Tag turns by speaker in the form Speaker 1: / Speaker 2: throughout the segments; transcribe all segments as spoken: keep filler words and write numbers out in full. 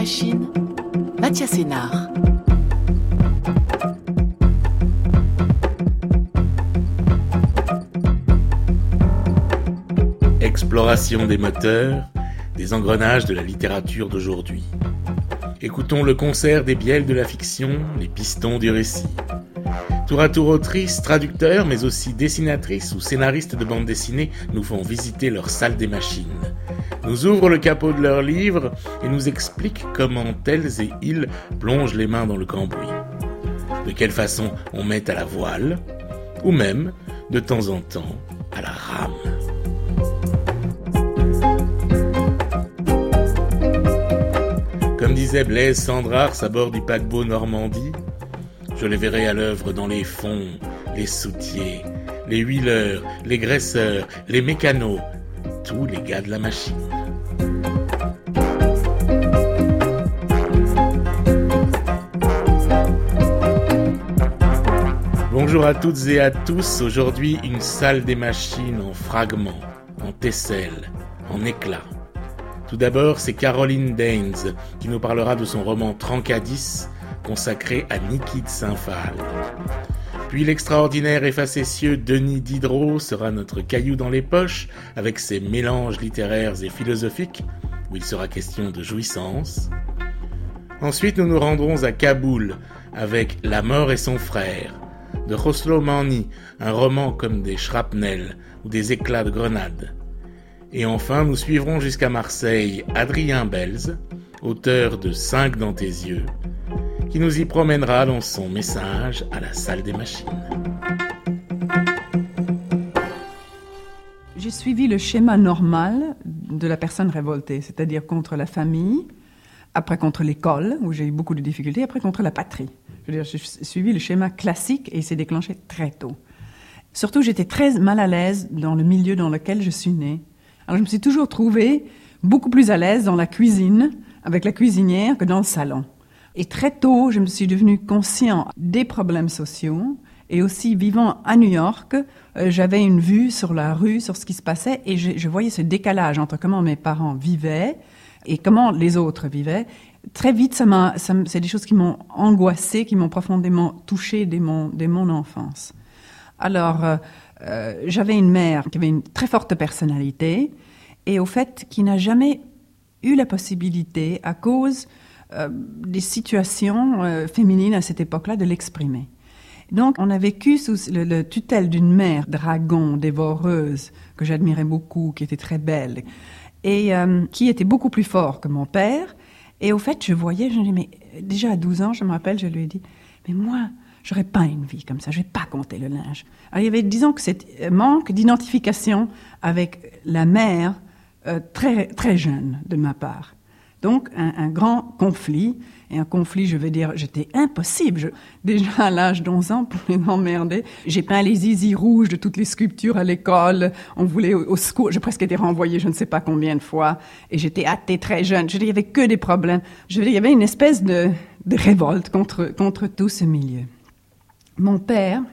Speaker 1: machine, Mathias Sénard.
Speaker 2: Exploration des moteurs, des engrenages de la littérature d'aujourd'hui. Écoutons le concert des bielles de la fiction, les pistons du récit. Tour à tour autrices, traducteurs, mais aussi dessinatrices ou scénaristes de bande dessinée nous font visiter leur salle des machines, nous ouvrent le capot de leurs livres et nous expliquent comment elles et ils plongent les mains dans le cambouis. De quelle façon on met à la voile, ou même, de temps en temps, à la rame. Comme disait Blaise Cendrars à bord du paquebot Normandie, je les verrai à l'œuvre dans les fonds, les soutiers, les huileurs, les graisseurs, les mécanos, tous les gars de la machine. Bonjour à toutes et à tous, aujourd'hui une salle des machines en fragments, en tesselles, en éclats. Tout d'abord, c'est Caroline Daines qui nous parlera de son roman Trancadis, consacré à Niki de Saint-Phal. Puis l'extraordinaire et facétieux Denis Diderot sera notre caillou dans les poches, avec ses mélanges littéraires et philosophiques, où il sera question de jouissance. Ensuite, nous nous rendrons à Kaboul, avec La mort et son frère, de Khosrow Mani, un roman comme des shrapnels ou des éclats de grenades. Et enfin, nous suivrons jusqu'à Marseille Adrien Belz, auteur de Cinq dans tes yeux, qui nous y promènera dans son message à la salle des machines.
Speaker 3: J'ai suivi le schéma normal de la personne révoltée, c'est-à-dire contre la famille, après contre l'école, où j'ai eu beaucoup de difficultés, après contre la patrie. Je veux dire, j'ai suivi le schéma classique et il s'est déclenché très tôt. Surtout, j'étais très mal à l'aise dans le milieu dans lequel je suis née. Alors, je me suis toujours trouvée beaucoup plus à l'aise dans la cuisine, avec la cuisinière, que dans le salon. Et très tôt, je me suis devenue conscient des problèmes sociaux. Et aussi, vivant à New York, euh, j'avais une vue sur la rue, sur ce qui se passait. Et je, je voyais ce décalage entre comment mes parents vivaient et comment les autres vivaient. Très vite, ça m'a, ça, c'est des choses qui m'ont angoissée, qui m'ont profondément touchée dès mon, dès mon enfance. Alors, euh, euh, j'avais une mère qui avait une très forte personnalité et au fait, qui n'a jamais eu la possibilité, à cause Euh, des situations euh, féminines à cette époque-là, de l'exprimer. Donc, on a vécu sous le, le tutelle d'une mère dragon, dévoreuse, que j'admirais beaucoup, qui était très belle, et euh, qui était beaucoup plus fort que mon père. Et au fait, je voyais, je me dis, mais déjà à douze ans, je me rappelle, je lui ai dit, mais moi, j'aurais pas une vie comme ça, je vais pas compter le linge. Alors, il y avait, disons que cet manque d'identification avec la mère euh, très, très jeune de ma part. Donc, un, un grand conflit, et un conflit, je veux dire, j'étais impossible. Je, déjà à l'âge d'onze ans, pour les emmerder, j'ai peint les zizi rouges de toutes les sculptures à l'école, on voulait au, au secours, j'ai presque été renvoyée je ne sais pas combien de fois, et j'étais athée très jeune, je veux dire, il n'y avait que des problèmes. Je veux dire, il y avait une espèce de, de révolte contre, contre tout ce milieu. Mon père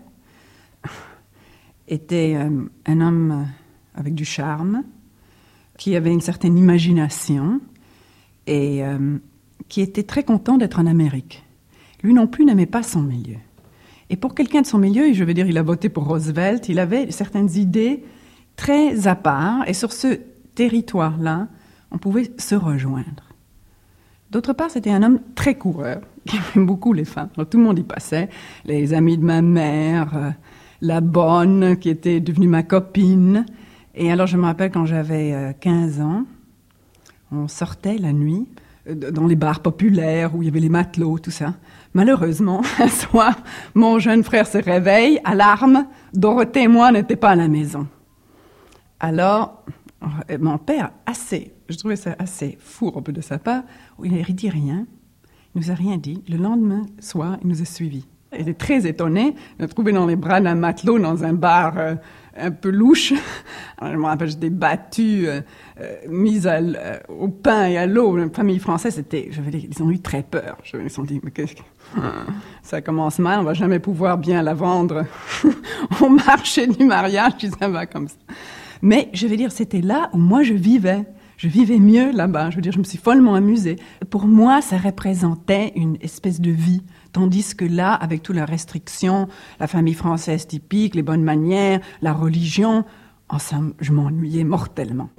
Speaker 3: était euh, un homme avec du charme, qui avait une certaine imagination, et euh, qui était très content d'être en Amérique. Lui non plus n'aimait pas son milieu. Et pour quelqu'un de son milieu, je veux dire, il a voté pour Roosevelt, il avait certaines idées très à part, et sur ce territoire-là, on pouvait se rejoindre. D'autre part, c'était un homme très coureur, qui aimait beaucoup les femmes. Alors, tout le monde y passait, les amis de ma mère, euh, la bonne, qui était devenue ma copine. Et alors, je me rappelle quand j'avais euh, quinze ans, on sortait la nuit dans les bars populaires où il y avait les matelots, tout ça. Malheureusement, un soir, mon jeune frère se réveille, alarme, Dorothée et moi n'étaient pas à la maison. Alors, mon père, assez, je trouvais ça assez fourbe de sa part, il n'a dit rien, il nous a rien dit. Le lendemain soir, il nous a suivis. Il était très étonné de me trouver dans les bras d'un matelot dans un bar euh, un peu louche. Alors, je me rappelle, j'étais battue, euh, euh, mise à, euh, au pain et à l'eau. La famille française, c'était, je veux dire, ils ont eu très peur. Je me suis dit, mais qu'est-ce que... Ça commence mal, on va jamais pouvoir bien la vendre au marché du mariage, si ça va comme ça. Mais, je veux dire, c'était là où moi je vivais. je vivais mieux là-bas. Je veux dire, je me suis follement amusée. Pour moi, ça représentait une espèce de vie. Tandis que là, avec toutes les restrictions, la famille française typique, les bonnes manières, la religion, en somme, je m'ennuyais mortellement.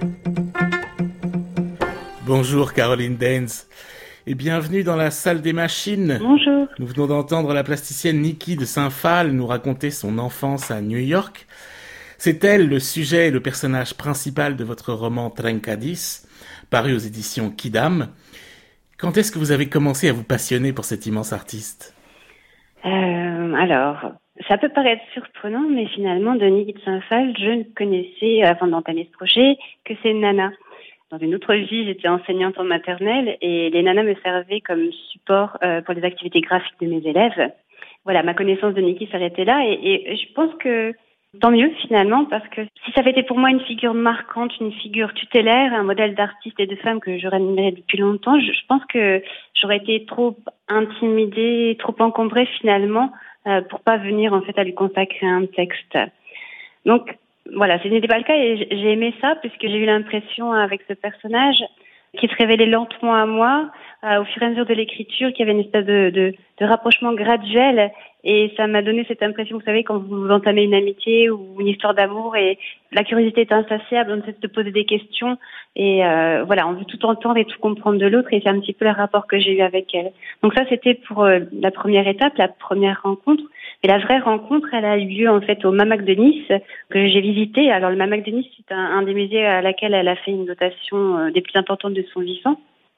Speaker 2: Bonjour Caroline Daines et bienvenue dans la salle des machines.
Speaker 4: Bonjour.
Speaker 2: Nous venons d'entendre la plasticienne Nikki de Saint-Phal nous raconter son enfance à New York. C'est elle le sujet et le personnage principal de votre roman Trencadís, paru aux éditions Quidam. Quand est-ce que vous avez commencé à vous passionner pour cet immense artiste ?
Speaker 4: euh, Alors, ça peut paraître surprenant, mais finalement, de Nikki de Saint-Phal, je ne connaissais, avant d'entamer ce projet, que ces nanas. Dans une autre vie, j'étais enseignante en maternelle et les nanas me servaient comme support euh, pour les activités graphiques de mes élèves. Voilà, ma connaissance de Nikki s'arrêtait là et, et je pense que tant mieux finalement, parce que si ça avait été pour moi une figure marquante, une figure tutélaire, un modèle d'artiste et de femme que j'aurais admiré depuis longtemps, je, je pense que j'aurais été trop intimidée, trop encombrée finalement euh, pour pas venir en fait à lui consacrer un texte. Donc voilà, ce n'était pas le cas et j'ai aimé ça puisque j'ai eu l'impression avec ce personnage qui se révélait lentement à moi euh, au fur et à mesure de l'écriture, qu'il y avait une espèce de, de, de rapprochement graduel et ça m'a donné cette impression, vous savez, quand vous entamez une amitié ou une histoire d'amour et la curiosité est insatiable, on ne cesse de poser des questions et euh, voilà, on veut tout entendre et tout comprendre de l'autre et c'est un petit peu le rapport que j'ai eu avec elle. Donc ça, c'était pour euh, la première étape, la première rencontre. Et la vraie rencontre, elle a eu lieu en fait au MAMAC de Nice que j'ai visité. Alors le MAMAC de Nice, c'est un, un des musées à laquelle elle a fait une dotation euh, des plus importantes de son vivant.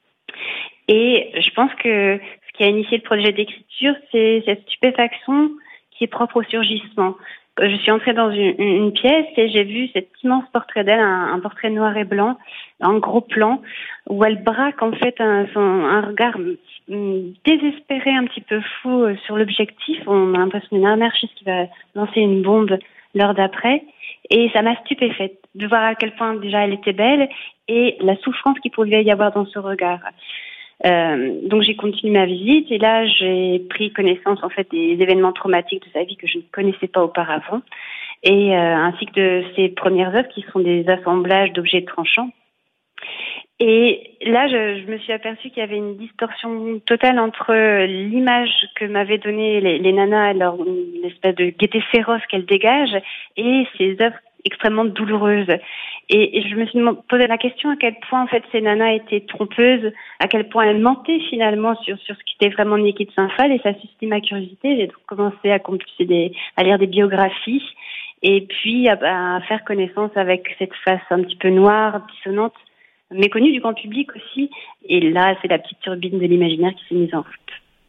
Speaker 4: Et je pense que ce qui a initié le projet d'écriture, c'est cette stupéfaction qui est propre au surgissement. Je suis entrée dans une, une pièce et j'ai vu cet immense portrait d'elle, un, un portrait noir et blanc, en gros plan, où elle braque en fait un, son, un regard désespéré, un petit peu fou sur l'objectif. On a l'impression d'une anarchiste qui va lancer une bombe l'heure d'après. Et ça m'a stupéfaite de voir à quel point déjà elle était belle et la souffrance qu'il pouvait y avoir dans ce regard. Euh, donc j'ai continué ma visite et là j'ai pris connaissance en fait des événements traumatiques de sa vie que je ne connaissais pas auparavant et euh, ainsi que de ses premières œuvres qui sont des assemblages d'objets tranchants. Et là, je, je me suis aperçue qu'il y avait une distorsion totale entre l'image que m'avaient donnée les, les nanas, leur une espèce de gaieté féroce qu'elles dégagent, et ces œuvres extrêmement douloureuses. Et, et je me suis posé la question à quel point en fait ces nanas étaient trompeuses, à quel point elles mentaient finalement sur sur ce qui était vraiment Nikki de Saint-Phal, et ça a suscité ma curiosité. J'ai donc commencé à compulser des, à lire des biographies, et puis à, à faire connaissance avec cette face un petit peu noire, dissonante, méconnue du grand public aussi. Et là, c'est la petite turbine de l'imaginaire qui s'est mise en route.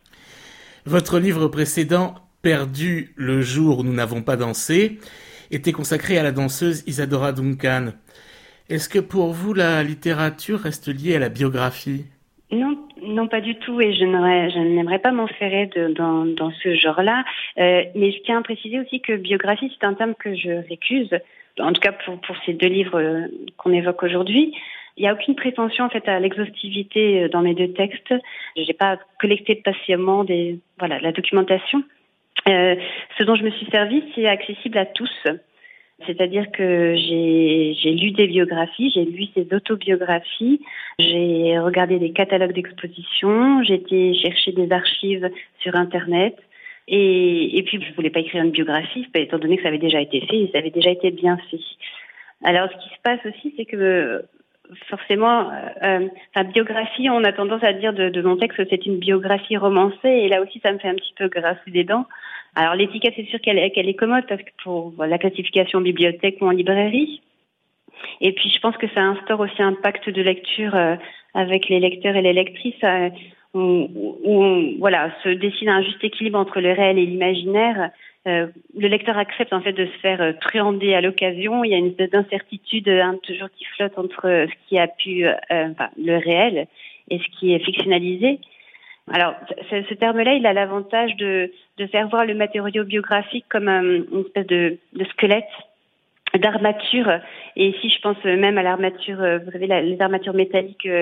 Speaker 2: Votre livre précédent, Perdu le jour où nous n'avons pas dansé, était consacré à la danseuse Isadora Duncan. Est-ce que pour vous, la littérature reste liée à la biographie ?
Speaker 4: Non, non, pas du tout. Et je n'aurais, je n'aimerais pas m'enferrer de, dans, dans ce genre-là. Euh, mais je tiens à préciser aussi que biographie, c'est un terme que je récuse. En tout cas, pour, pour ces deux livres qu'on évoque aujourd'hui. Il n'y a aucune prétention en fait à l'exhaustivité dans mes deux textes. Je n'ai pas collecté patiemment des voilà la documentation. Euh, ce dont je me suis servie, c'est accessible à tous. C'est-à-dire que j'ai j'ai lu des biographies, j'ai lu ces autobiographies, j'ai regardé des catalogues d'expositions, j'ai été chercher des archives sur Internet. Et, et puis je voulais pas écrire une biographie, étant donné que ça avait déjà été fait et ça avait déjà été bien fait. Alors ce qui se passe aussi, c'est que forcément, euh, enfin, biographie, on a tendance à dire de, de mon texte que c'est une biographie romancée, et là aussi ça me fait un petit peu grincer des dents. Alors l'étiquette, c'est sûr qu'elle, qu'elle est commode parce que pour la classification en bibliothèque ou en librairie. Et puis je pense que ça instaure aussi un pacte de lecture euh, avec les lecteurs et les lectrices euh, où, où on, voilà, se dessine un juste équilibre entre le réel et l'imaginaire. Euh, le lecteur accepte en fait de se faire euh, truander à l'occasion. Il y a une espèce d'incertitude hein, toujours qui flotte entre ce qui a pu, euh, enfin, le réel et ce qui est fictionnalisé. Alors, ce, ce terme-là, il a l'avantage de, de faire voir le matériau biographique comme euh, une espèce de, de squelette, d'armature. Et ici, je pense même à l'armature, euh, vous savez, la, les armatures métalliques euh,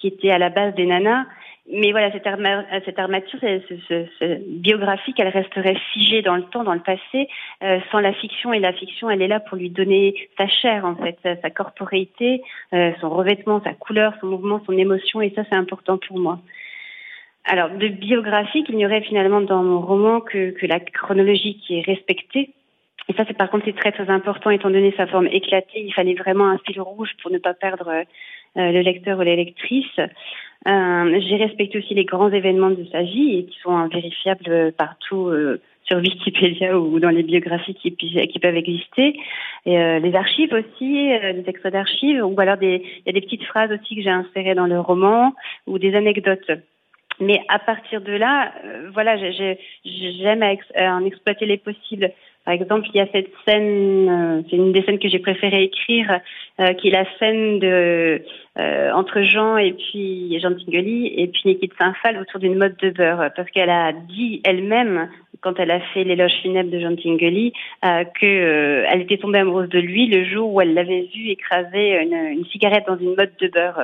Speaker 4: qui étaient à la base des nanas. Mais voilà, cette, arma- cette armature cette, cette, cette biographique, elle resterait figée dans le temps, dans le passé, euh, sans la fiction. Et la fiction, elle est là pour lui donner sa chair, en fait, sa, sa corporéité, euh, son revêtement, sa couleur, son mouvement, son émotion. Et ça, c'est important pour moi. Alors, de biographique, il n'y aurait finalement dans mon roman que, que la chronologie qui est respectée. Et ça, c'est par contre, c'est très très important étant donné sa forme éclatée. Il fallait vraiment un fil rouge pour ne pas perdre euh, le lecteur ou la lectrice. Euh, j'ai respecté aussi les grands événements de sa vie et qui sont vérifiables partout euh, sur Wikipédia ou dans les biographies qui, qui peuvent exister. Et, euh, les archives aussi, euh, des extraits d'archives, ou alors des, il y a des petites phrases aussi que j'ai insérées dans le roman ou des anecdotes. Mais à partir de là, euh, voilà, j'ai, j'aime à ex, à en exploiter les possibles. Par exemple, il y a cette scène, euh, c'est une des scènes que j'ai préféré écrire, euh, qui est la scène de euh, entre Jean et puis Jean Tinguely et puis Niki de Saint-Phal autour d'une motte de beurre, parce qu'elle a dit elle-même, quand elle a fait l'éloge funèbre de Jean Tinguely, euh, que euh, elle était tombée amoureuse de lui le jour où elle l'avait vu écraser une, une cigarette dans une motte de beurre.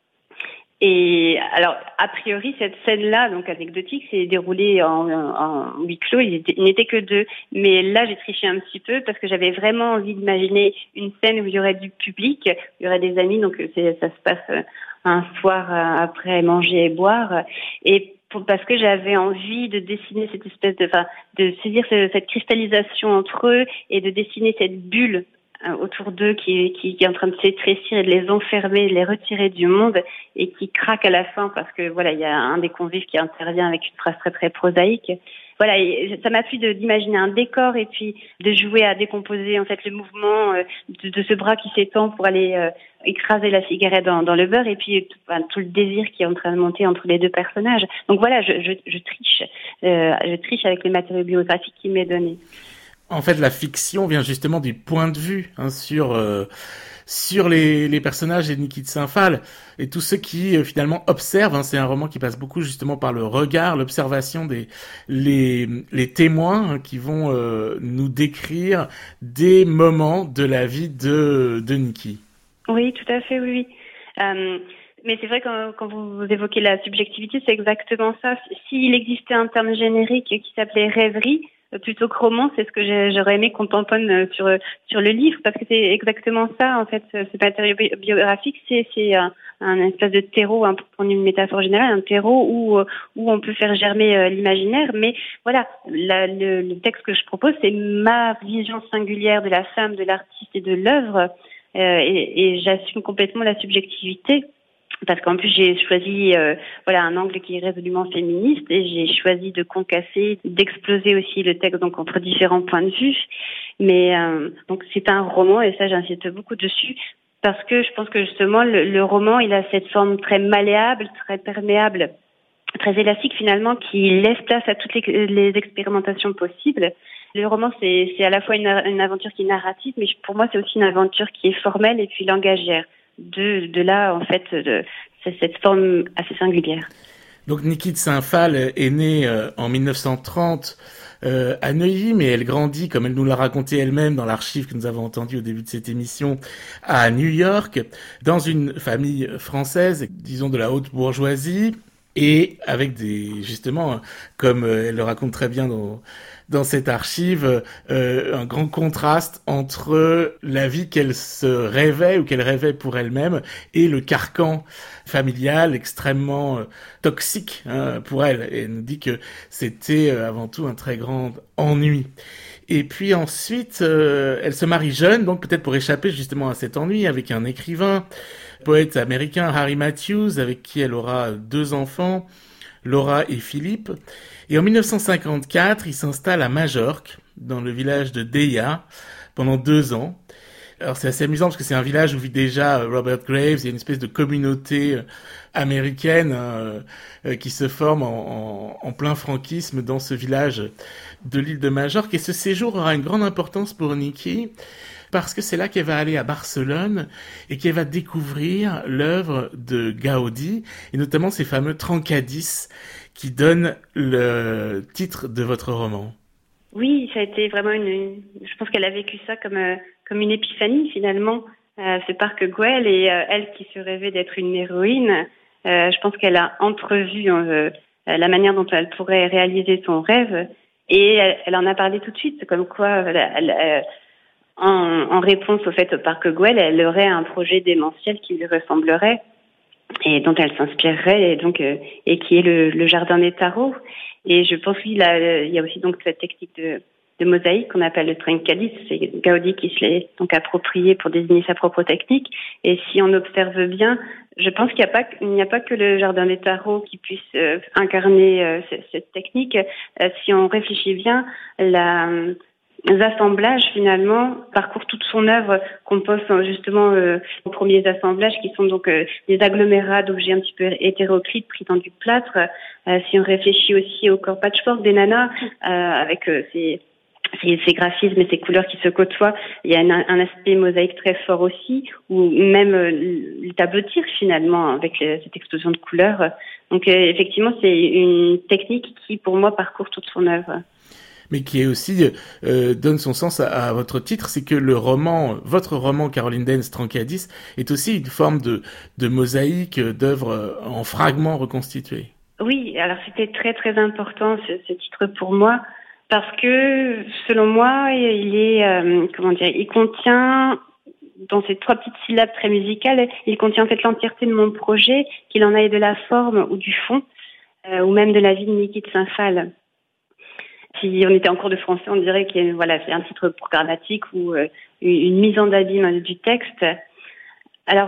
Speaker 4: Et alors, a priori, cette scène-là, donc anecdotique, s'est déroulée en, en, en huis clos. Il, il n'était que deux. Mais là, j'ai triché un petit peu parce que j'avais vraiment envie d'imaginer une scène où il y aurait du public, il y aurait des amis. Donc, c'est, ça se passe un soir après manger et boire. Et pour, parce que j'avais envie de dessiner cette espèce de, enfin, de saisir cette cristallisation entre eux et de dessiner cette bulle autour d'eux qui, qui, qui est en train de s'étrécir et de les enfermer, de les retirer du monde et qui craque à la fin parce que voilà, il y a un des convives qui intervient avec une phrase très très prosaïque. Voilà, et ça m'a plu de, d'imaginer un décor et puis de jouer à décomposer en fait le mouvement euh, de, de ce bras qui s'étend pour aller euh, écraser la cigarette dans, dans le beurre et puis tout, enfin, tout le désir qui est en train de monter entre les deux personnages. Donc voilà, je, je, je triche, euh, je triche avec les matériaux biographiques qui m'est donné.
Speaker 2: En fait, la fiction vient justement du point de vue hein, sur euh, sur les, les personnages de Niki de Saint-Phal et tous ceux qui euh, finalement observent. Hein, c'est un roman qui passe beaucoup justement par le regard, l'observation des les les témoins hein, qui vont euh, nous décrire des moments de la vie de de Niki.
Speaker 4: Oui, tout à fait, oui. oui. Euh... Mais c'est vrai quand, quand vous évoquez la subjectivité, c'est exactement ça. S'il existait un terme générique qui s'appelait rêverie, plutôt que roman, c'est ce que j'aurais aimé qu'on tamponne sur sur le livre, parce que c'est exactement ça en fait. Ce matériau biographique, c'est c'est un, un espèce de terreau, hein, pour prendre une métaphore générale, un terreau où où on peut faire germer euh, l'imaginaire. Mais voilà, la, le, le texte que je propose, c'est ma vision singulière de la femme, de l'artiste et de l'œuvre, euh, et, et j'assume complètement la subjectivité. Parce qu'en plus j'ai choisi euh, voilà un angle qui est résolument féministe et j'ai choisi de concasser, d'exploser aussi le texte donc entre différents points de vue. Mais euh, donc c'est un roman et ça j'insiste beaucoup dessus parce que je pense que justement le, le roman il a cette forme très malléable, très perméable, très élastique finalement qui laisse place à toutes les, les expérimentations possibles. Le roman c'est c'est à la fois une, une aventure qui est narrative, mais pour moi c'est aussi une aventure qui est formelle et puis langagière. De, de là, en fait, de, c'est cette forme assez singulière.
Speaker 2: Donc, Niki de Saint-Phal est née euh, en mille neuf cent trente euh, à Neuilly, mais elle grandit, comme elle nous l'a raconté elle-même dans l'archive que nous avons entendu au début de cette émission, à New York, dans une famille française, disons de la haute bourgeoisie, et avec des, justement, comme elle le raconte très bien dans dans cette archive, euh, un grand contraste entre la vie qu'elle se rêvait ou qu'elle rêvait pour elle-même et le carcan familial extrêmement euh, toxique hein, pour elle. Et elle nous dit que c'était euh, avant tout un très grand ennui. Et puis ensuite, euh, elle se marie jeune, donc peut-être pour échapper justement à cet ennui, avec un écrivain, poète américain, Harry Matthews, avec qui elle aura deux enfants, Laura et Philippe. Et en mille neuf cent cinquante-quatre, il s'installe à Majorque, dans le village de Deya, pendant deux ans. Alors c'est assez amusant parce que c'est un village où vit déjà Robert Graves, il y a une espèce de communauté américaine hein, euh, qui se forme en, en, en plein franquisme dans ce village de l'île de Majorque. Et ce séjour aura une grande importance pour Niki, parce que c'est là qu'elle va aller à Barcelone et qu'elle va découvrir l'œuvre de Gaudi, et notamment ces fameux Trencadís qui donnent le titre de votre roman.
Speaker 4: Oui, ça a été vraiment une... une je pense qu'elle a vécu ça comme, euh, comme une épiphanie finalement. Euh, ce parc Güell et euh, elle qui se rêvait d'être une héroïne, Euh, je pense qu'elle a entrevu euh, la manière dont elle pourrait réaliser son rêve et elle, elle en a parlé tout de suite, comme quoi elle, elle, elle, en, en réponse au fait au Parc Güell, elle aurait un projet démentiel qui lui ressemblerait et dont elle s'inspirerait et donc euh, et qui est le, le jardin des tarots. Et je pense qu'il a, il y a aussi donc cette technique de, de mosaïque qu'on appelle le Trencadis. C'est Gaudi qui se l'est donc approprié pour désigner sa propre technique. Et si on observe bien, je pense qu'il n'y a pas, il n'y a pas que le jardin des tarots qui puisse euh, incarner euh, cette, cette technique. Euh, si on réfléchit bien, la les assemblages finalement parcourent toute son œuvre, compose justement euh, aux premiers assemblages qui sont donc euh, des agglomérats d'objets un petit peu hétéroclites pris dans du plâtre. Euh, si on réfléchit aussi au corps patchwork des nanas euh, avec euh, ces, ces, ces graphismes et ces couleurs qui se côtoient, il y a un, un aspect mosaïque très fort aussi, ou même euh, le tableau de tir finalement avec les, cette explosion de couleurs. Donc euh, effectivement c'est une technique qui pour moi parcourt toute son œuvre.
Speaker 2: Mais qui est aussi euh, donne son sens à, à votre titre, c'est que le roman, votre roman Caroline Daines Trencadis, est aussi une forme de, de mosaïque d'œuvres en fragments reconstitués.
Speaker 4: Oui, alors c'était très très important ce, ce titre pour moi parce que selon moi il est euh, comment dire, il contient dans ces trois petites syllabes très musicales, il contient en fait l'entièreté de mon projet, qu'il en aille de la forme ou du fond, euh, ou même de la vie de Niki de Saint-Phal. Si on était en cours de français, on dirait qu'il y a, voilà, c'est un titre programmatique ou euh, une mise en abîme du texte. Alors,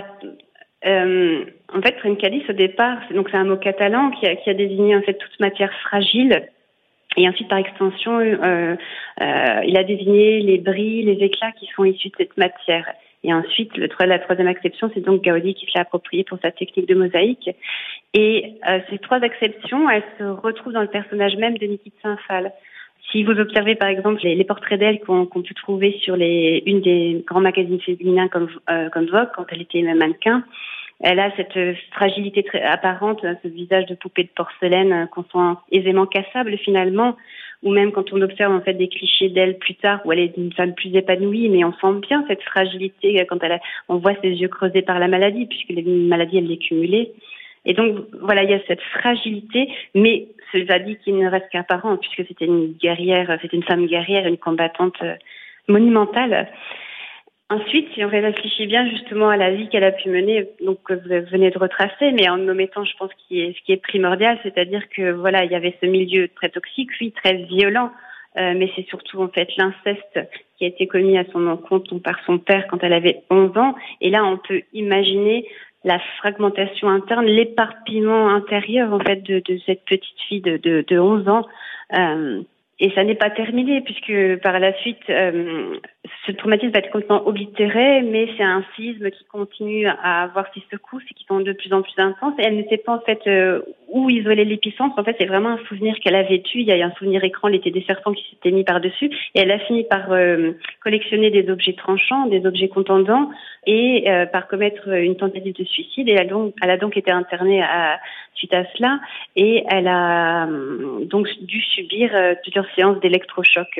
Speaker 4: euh, en fait, Trencadis, au départ, c'est, donc c'est un mot catalan qui a, qui a désigné en fait toute matière fragile. Et ensuite, par extension, euh, euh, il a désigné les bris, les éclats qui sont issus de cette matière. Et ensuite, le, la troisième acception, c'est donc Gaudi qui se l'a approprié pour sa technique de mosaïque. Et euh, ces trois acceptions, elles se retrouvent dans le personnage même de Niki de Saint-Phal. Si vous observez par exemple les, les portraits d'elle qu'on, qu'on peut trouver sur les, une des grands magazines féminins comme, euh, comme Vogue, quand elle était mannequin, elle a cette fragilité très apparente, ce visage de poupée de porcelaine qu'on sent aisément cassable finalement, ou même quand on observe en fait des clichés d'elle plus tard où elle est une femme plus épanouie, mais on sent bien cette fragilité quand elle a, on voit ses yeux creusés par la maladie puisque les maladies elle les cumulait. Et donc, voilà, il y a cette fragilité, mais cela dit qu'il ne reste qu'apparent, puisque c'était une guerrière, c'était une femme guerrière, une combattante monumentale. Ensuite, si on réfléchit bien justement à la vie qu'elle a pu mener, donc que vous venez de retracer, mais en omettant, je pense, ce qui est, ce qui est primordial, c'est-à-dire que voilà, il y avait ce milieu très toxique, oui, très violent, euh, mais c'est surtout en fait l'inceste qui a été commis à son encontre par son père quand elle avait onze ans. Et là, on peut imaginer la fragmentation interne, l'éparpillement intérieur en fait de, de cette petite fille de, de, de onze ans. Euh, et ça n'est pas terminé puisque par la suite, euh, ce traumatisme va être complètement oblitéré, mais c'est un séisme qui continue à avoir ses secousses et qui sont de plus en plus intenses. Et elle ne sait pas en fait euh, où isoler l'épicentre. En fait, c'est vraiment un souvenir qu'elle a vécu. Il y a un souvenir écran, l'été des serpents qui s'était mis par-dessus. Et elle a fini par euh, collectionner des objets tranchants, des objets contendants et euh, par commettre une tentative de suicide. Et elle a donc, elle a donc été internée à, suite à cela. Et elle a euh, donc dû subir euh, plusieurs séances d'électrochoc.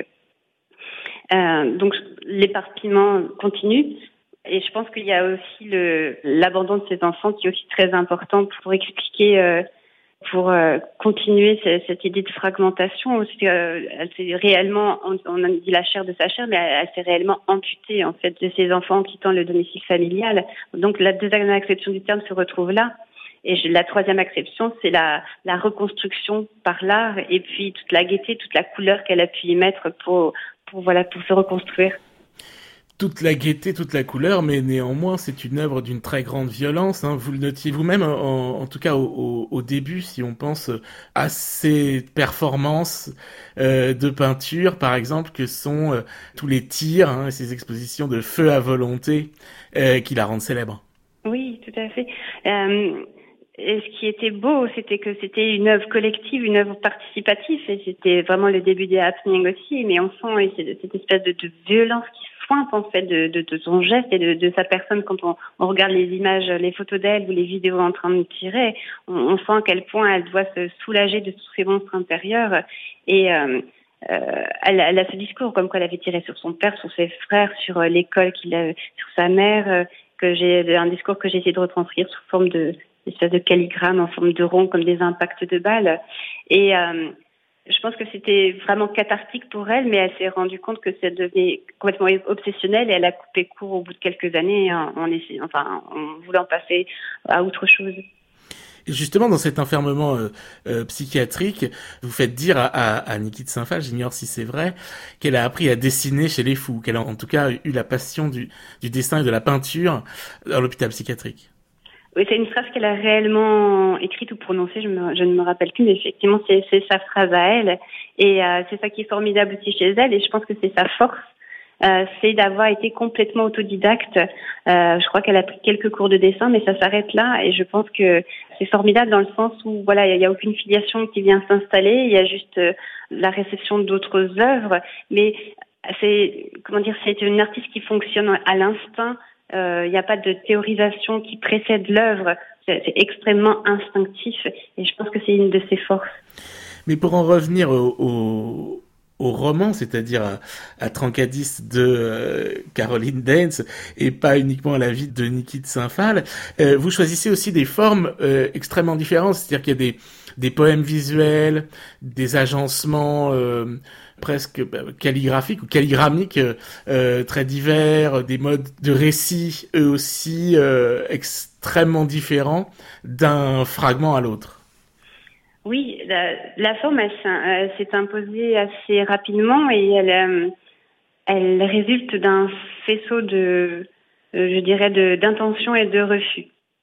Speaker 4: Euh, donc l'éparpillement continue et je pense qu'il y a aussi le, l'abandon de ces enfants qui est aussi très important pour expliquer, euh, pour euh, continuer cette, cette idée de fragmentation. Aussi, euh, elle s'est réellement, on, on a dit la chair de sa chair, mais elle, elle s'est réellement amputée en fait de ses enfants en quittant le domicile familial. Donc la deuxième acception du terme se retrouve là. Et la troisième acception, c'est la, la reconstruction par l'art et puis toute la gaieté, toute la couleur qu'elle a pu y mettre pour, pour, voilà, pour se reconstruire.
Speaker 2: Toute la gaieté, toute la couleur, mais néanmoins, c'est une œuvre d'une très grande violence. Hein. Vous le notiez vous-même, en, en tout cas au, au, au début, si on pense à ces performances euh, de peinture, par exemple, que sont euh, tous les tirs, hein, ces expositions de feu à volonté euh, qui la rendent célèbre.
Speaker 4: Oui, tout à fait. Euh... Et ce qui était beau, c'était que c'était une œuvre collective, une œuvre participative, et c'était vraiment le début des happenings aussi. Mais on sent cette espèce de, de violence qui sointe en fait de, de, de son geste et de, de sa personne quand on, on regarde les images, les photos d'elle ou les vidéos en train de tirer. On, on sent à quel point elle doit se soulager de tous ces monstres intérieurs. Et euh, euh, elle, elle a ce discours comme quoi elle avait tiré sur son père, sur ses frères, sur l'école qu'il a, sur sa mère, euh, que j'ai un discours que j'ai essayé de retranscrire sous forme de espèces de calligrammes en forme de rond comme des impacts de balles. Et euh, je pense que c'était vraiment cathartique pour elle, mais elle s'est rendue compte que ça devenait complètement obsessionnel et elle a coupé court au bout de quelques années en, en, essayant, enfin, en voulant passer à autre chose.
Speaker 2: Et justement, dans cet enfermement euh, euh, psychiatrique, vous faites dire à, à, à Niki de Saint-Phal, j'ignore si c'est vrai, qu'elle a appris à dessiner chez les fous, qu'elle a en tout cas eu la passion du, du dessin et de la peinture dans l'hôpital psychiatrique.
Speaker 4: Oui, c'est une phrase qu'elle a réellement écrite ou prononcée, je, me, je ne me rappelle plus, mais effectivement, c'est, c'est sa phrase à elle. Et euh, c'est ça qui est formidable aussi chez elle, et je pense que c'est sa force. Euh, c'est d'avoir été complètement autodidacte. Euh, je crois qu'elle a pris quelques cours de dessin, mais ça s'arrête là. Et je pense que c'est formidable dans le sens où voilà, il n'y a, a aucune filiation qui vient s'installer. Il y a juste euh, la réception d'autres œuvres. Mais c'est comment dire, c'est une artiste qui fonctionne à l'instinct. Euh, il n'y a pas de théorisation qui précède l'œuvre. C'est, c'est extrêmement instinctif. Et je pense que c'est une de ses forces.
Speaker 2: Mais pour en revenir au, au... au roman, c'est-à-dire à, à Trancadis de euh, Caroline Daines, et pas uniquement à la vie de Niki de Saint-Phal, euh, vous choisissez aussi des formes euh, extrêmement différentes, c'est-à-dire qu'il y a des, des poèmes visuels, des agencements euh, presque bah, calligraphiques ou calligrammiques euh, très divers, des modes de récit eux aussi euh, extrêmement différents d'un fragment à l'autre.
Speaker 4: Oui, la, la forme, elle, elle s'est imposée assez rapidement et elle, euh, elle résulte d'un faisceau de, euh, je dirais, de, d'intention et de refus.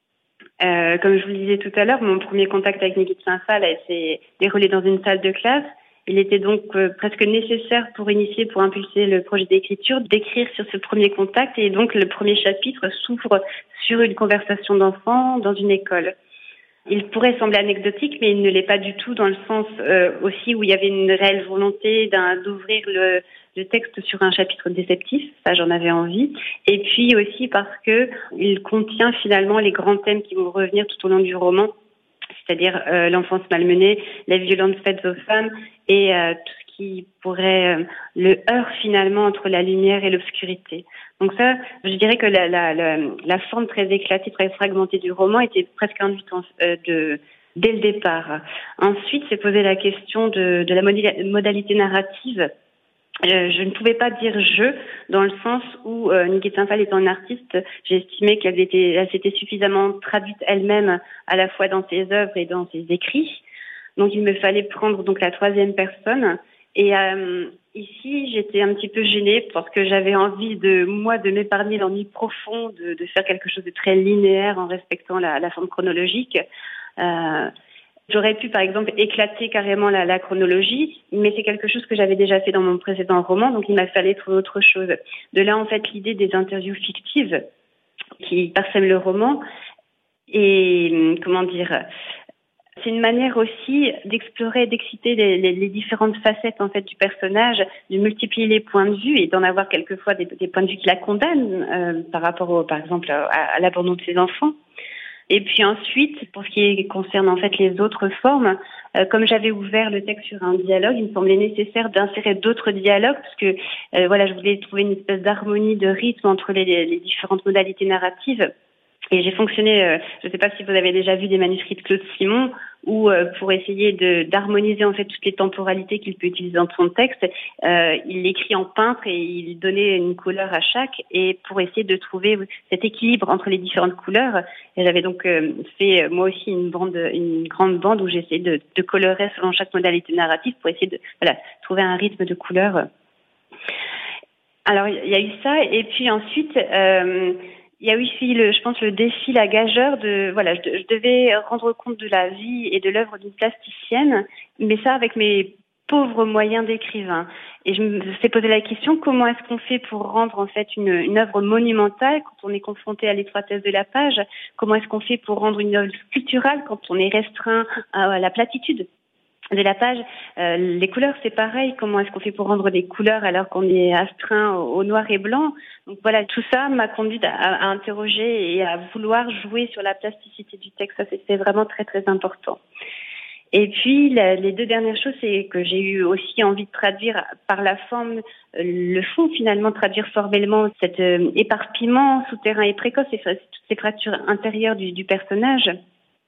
Speaker 4: Euh, comme je vous le disais tout à l'heure, mon premier contact avec Niki de Saint-Phal s'est déroulé dans une salle de classe. Il était donc euh, presque nécessaire pour initier, pour impulser le projet d'écriture, d'écrire sur ce premier contact. Et donc, le premier chapitre s'ouvre sur une conversation d'enfants dans une école. Il pourrait sembler anecdotique, mais il ne l'est pas du tout dans le sens euh, aussi où il y avait une réelle volonté d'un, d'ouvrir le, le texte sur un chapitre déceptif. Ça, j'en avais envie. Et puis aussi parce que il contient finalement les grands thèmes qui vont revenir tout au long du roman, c'est-à-dire euh, l'enfance malmenée, les violences faites aux femmes et euh, tout ce qui pourrait euh, le heurt finalement entre la lumière et l'obscurité. Donc ça, je dirais que la, la, la, la forme très éclatée, très fragmentée du roman était presque induite en, euh, de, dès le départ. Ensuite, s'est posée la question de, de la modalité narrative. Euh, je ne pouvais pas dire je, dans le sens où euh, Niki de Saint-Phal étant une artiste, j'ai estimé qu'elle était, elle s'était suffisamment traduite elle-même à la fois dans ses œuvres et dans ses écrits. Donc il me fallait prendre donc la troisième personne. Et euh, ici, j'étais un petit peu gênée parce que j'avais envie de moi de m'épargner l'ennui profond, de, de faire quelque chose de très linéaire en respectant la, la forme chronologique. Euh, J'aurais pu, par exemple, éclater carrément la, la chronologie, mais c'est quelque chose que j'avais déjà fait dans mon précédent roman, donc il m'a fallu trouver autre chose. De là, en fait, l'idée des interviews fictives qui parsèment le roman. Et, comment dire, c'est une manière aussi d'explorer, d'exciter les, les, les différentes facettes, en fait, du personnage, de multiplier les points de vue et d'en avoir quelquefois des, des points de vue qui la condamnent, euh, par rapport, au, par exemple, à, à l'abandon de ses enfants. Et puis ensuite, pour ce qui concerne en fait les autres formes, euh, comme j'avais ouvert le texte sur un dialogue, il me semblait nécessaire d'insérer d'autres dialogues parce que euh, voilà, je voulais trouver une espèce d'harmonie, de rythme entre les, les différentes modalités narratives. Et j'ai fonctionné, euh, je ne sais pas si vous avez déjà vu des manuscrits de Claude Simon, où euh, pour essayer de d'harmoniser en fait toutes les temporalités qu'il peut utiliser dans son texte, euh, il l'écrit en peintre et il donnait une couleur à chaque, et pour essayer de trouver cet équilibre entre les différentes couleurs. Et j'avais donc euh, fait euh, moi aussi une bande, une grande bande où j'essayais de, de colorer selon chaque modalité narrative pour essayer de voilà trouver un rythme de couleurs. Alors il y a eu ça, et puis ensuite. Euh, Il y a aussi, le, je pense, le défi, la gageure de, voilà, je, je devais rendre compte de la vie et de l'œuvre d'une plasticienne, mais ça avec mes pauvres moyens d'écrivain. Et je me suis posé la question, comment est-ce qu'on fait pour rendre, en fait, une, une œuvre monumentale quand on est confronté à l'étroitesse de la page? Comment est-ce qu'on fait pour rendre une œuvre sculpturale quand on est restreint à la platitude de la page? Euh, les couleurs, c'est pareil. Comment est-ce qu'on fait pour rendre des couleurs alors qu'on est astreint au, au noir et blanc? Donc voilà, tout ça m'a conduite à, à interroger et à vouloir jouer sur la plasticité du texte. Ça, c'était vraiment très, très important. Et puis, la, les deux dernières choses, c'est que j'ai eu aussi envie de traduire par la forme euh, le fond, finalement, traduire formellement cet euh, éparpillement souterrain et précoce et toutes ces fractures intérieures du, du personnage.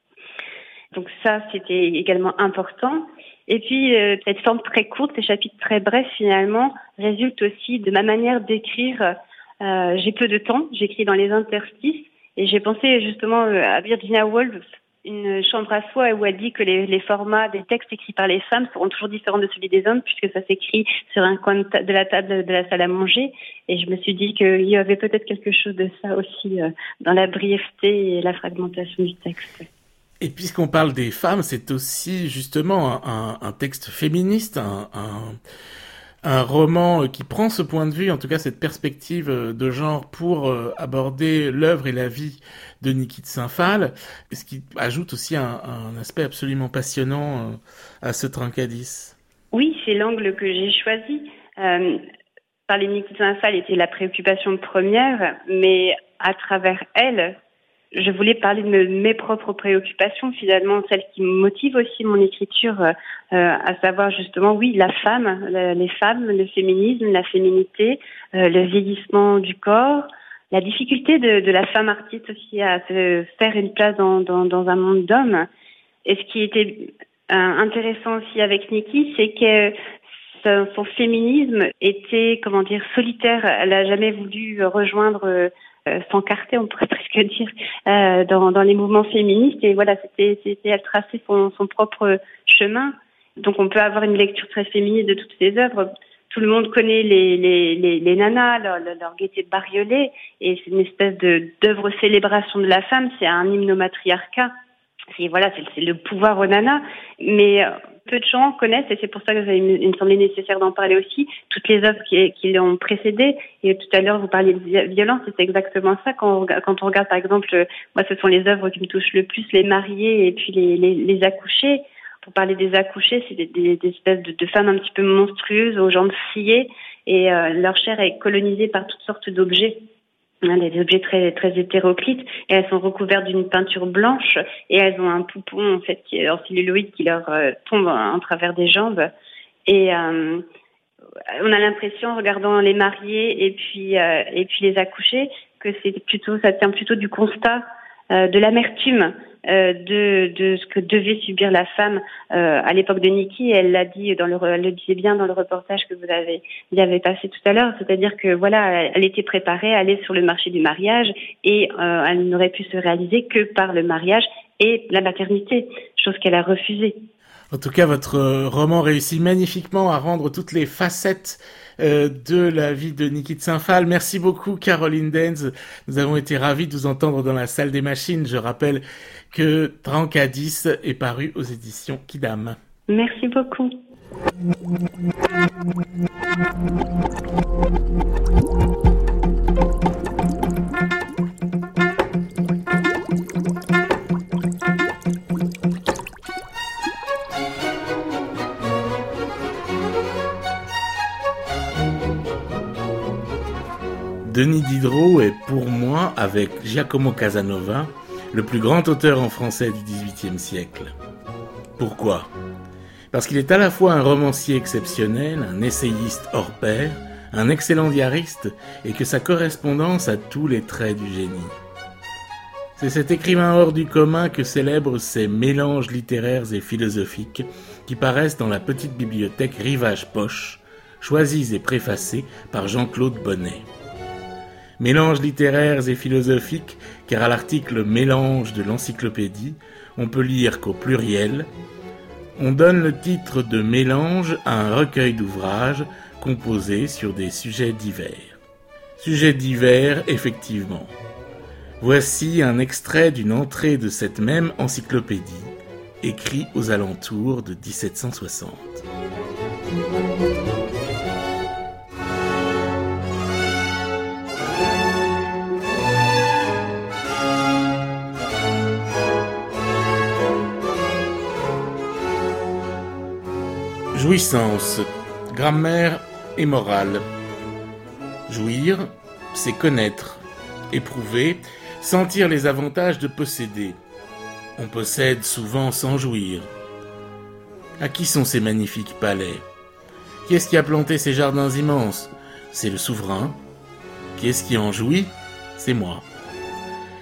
Speaker 4: Donc ça, c'était également important. Et puis, euh, cette forme très courte, ces chapitres très brefs, finalement, résultent aussi de ma manière d'écrire. Euh, j'ai peu de temps, j'écris dans les interstices, et j'ai pensé justement à Virginia Woolf, Une chambre à soi, où elle dit que les, les formats des textes écrits par les femmes seront toujours différents de celui des hommes, puisque ça s'écrit sur un coin de, ta- de la table de la salle à manger. Et je me suis dit qu'il y avait peut-être quelque chose de ça aussi euh, dans la brièveté et la fragmentation du texte.
Speaker 2: Et puisqu'on parle des femmes, c'est aussi justement un, un, un texte féministe, un, un, un roman qui prend ce point de vue, en tout cas cette perspective de genre pour aborder l'œuvre et la vie de Niki de Saint-Phal, ce qui ajoute aussi un, un aspect absolument passionnant à ce Trencadis.
Speaker 4: Oui, c'est l'angle que j'ai choisi. Euh, parler de Niki de Saint-Phal était la préoccupation première, mais à travers elle, je voulais parler de mes propres préoccupations, finalement, celles qui motivent aussi mon écriture, euh, à savoir justement, oui, la femme, la, les femmes, le féminisme, la féminité, euh, le vieillissement du corps, la difficulté de, de la femme artiste aussi à se faire une place dans, dans, dans un monde d'hommes. Et ce qui était euh, intéressant aussi avec Niki, c'est que son, son féminisme était, comment dire, solitaire. Elle n'a jamais voulu rejoindre... Euh, s'encarter, on pourrait presque dire, euh, dans, dans les mouvements féministes. Et voilà, c'était, c'était elle tracer son, son propre chemin. Donc on peut avoir une lecture très féministe de toutes ses œuvres. Tout le monde connaît les, les, les, les nanas, leur, leur gaieté de bariolée, et c'est une espèce de, d'œuvre célébration de la femme, c'est un hymne au matriarcat. C'est, voilà, c'est, c'est le pouvoir aux nanas. Mais peu de gens connaissent, et c'est pour ça que ça, il me semblait nécessaire d'en parler aussi, toutes les œuvres qui, qui l'ont précédé. Et tout à l'heure, vous parliez de violence, et c'est exactement ça. Quand on, quand on regarde, par exemple, moi, ce sont les œuvres qui me touchent le plus, les mariés et puis les, les, les accouchés. Pour parler des accouchés, c'est des, des, des espèces de, de femmes un petit peu monstrueuses, aux jambes sciées, et euh, leur chair est colonisée par toutes sortes d'objets. Des objets très très hétéroclites, et elles sont recouvertes d'une peinture blanche, et elles ont un poupon en fait qui est en celluloïd qui leur euh, tombe en travers des jambes. Et euh, on a l'impression, en regardant les mariés et puis euh, et puis les accouchés, que c'est plutôt ça tient plutôt du constat euh, de l'amertume euh, de de ce que devait subir la femme euh, à l'époque de Niki. Elle l'a dit dans le elle le disait bien dans le reportage que vous avez il avait passé tout à l'heure, c'est-à-dire que voilà, elle était préparée à aller sur le marché du mariage, et euh, elle n'aurait pu se réaliser que par le mariage et la maternité, chose qu'elle a refusée.
Speaker 2: En tout cas, votre roman réussit magnifiquement à rendre toutes les facettes euh, de la vie de Niki de Saint-Phal. Merci beaucoup, Caroline Daines. Nous avons été ravis de vous entendre dans la salle des machines. Je rappelle que Trencadis est paru aux éditions Quidam.
Speaker 4: Merci beaucoup.
Speaker 2: Denis Diderot est pour moi, avec Giacomo Casanova, le plus grand auteur en français du dix-huitième siècle. Pourquoi ? Parce qu'il est à la fois un romancier exceptionnel, un essayiste hors pair, un excellent diariste, et que sa correspondance a tous les traits du génie. C'est cet écrivain hors du commun que célèbrent ces mélanges littéraires et philosophiques qui paraissent dans la petite bibliothèque Rivage Poche, choisis et préfacés par Jean-Claude Bonnet. Mélanges littéraires et philosophiques, car à l'article « Mélange » de l'encyclopédie, on peut lire qu'au pluriel, on donne le titre de Mélange à un recueil d'ouvrages composés sur des sujets divers. Sujets divers, effectivement. Voici un extrait d'une entrée de cette même encyclopédie, écrit aux alentours de dix-sept cent soixante. Jouissance, grammaire et morale. Jouir, c'est connaître, éprouver, sentir les avantages de posséder. On possède souvent sans jouir. À qui sont ces magnifiques palais ? Qui est-ce qui a planté ces jardins immenses ? C'est le souverain. Qui est-ce qui en jouit ? C'est moi.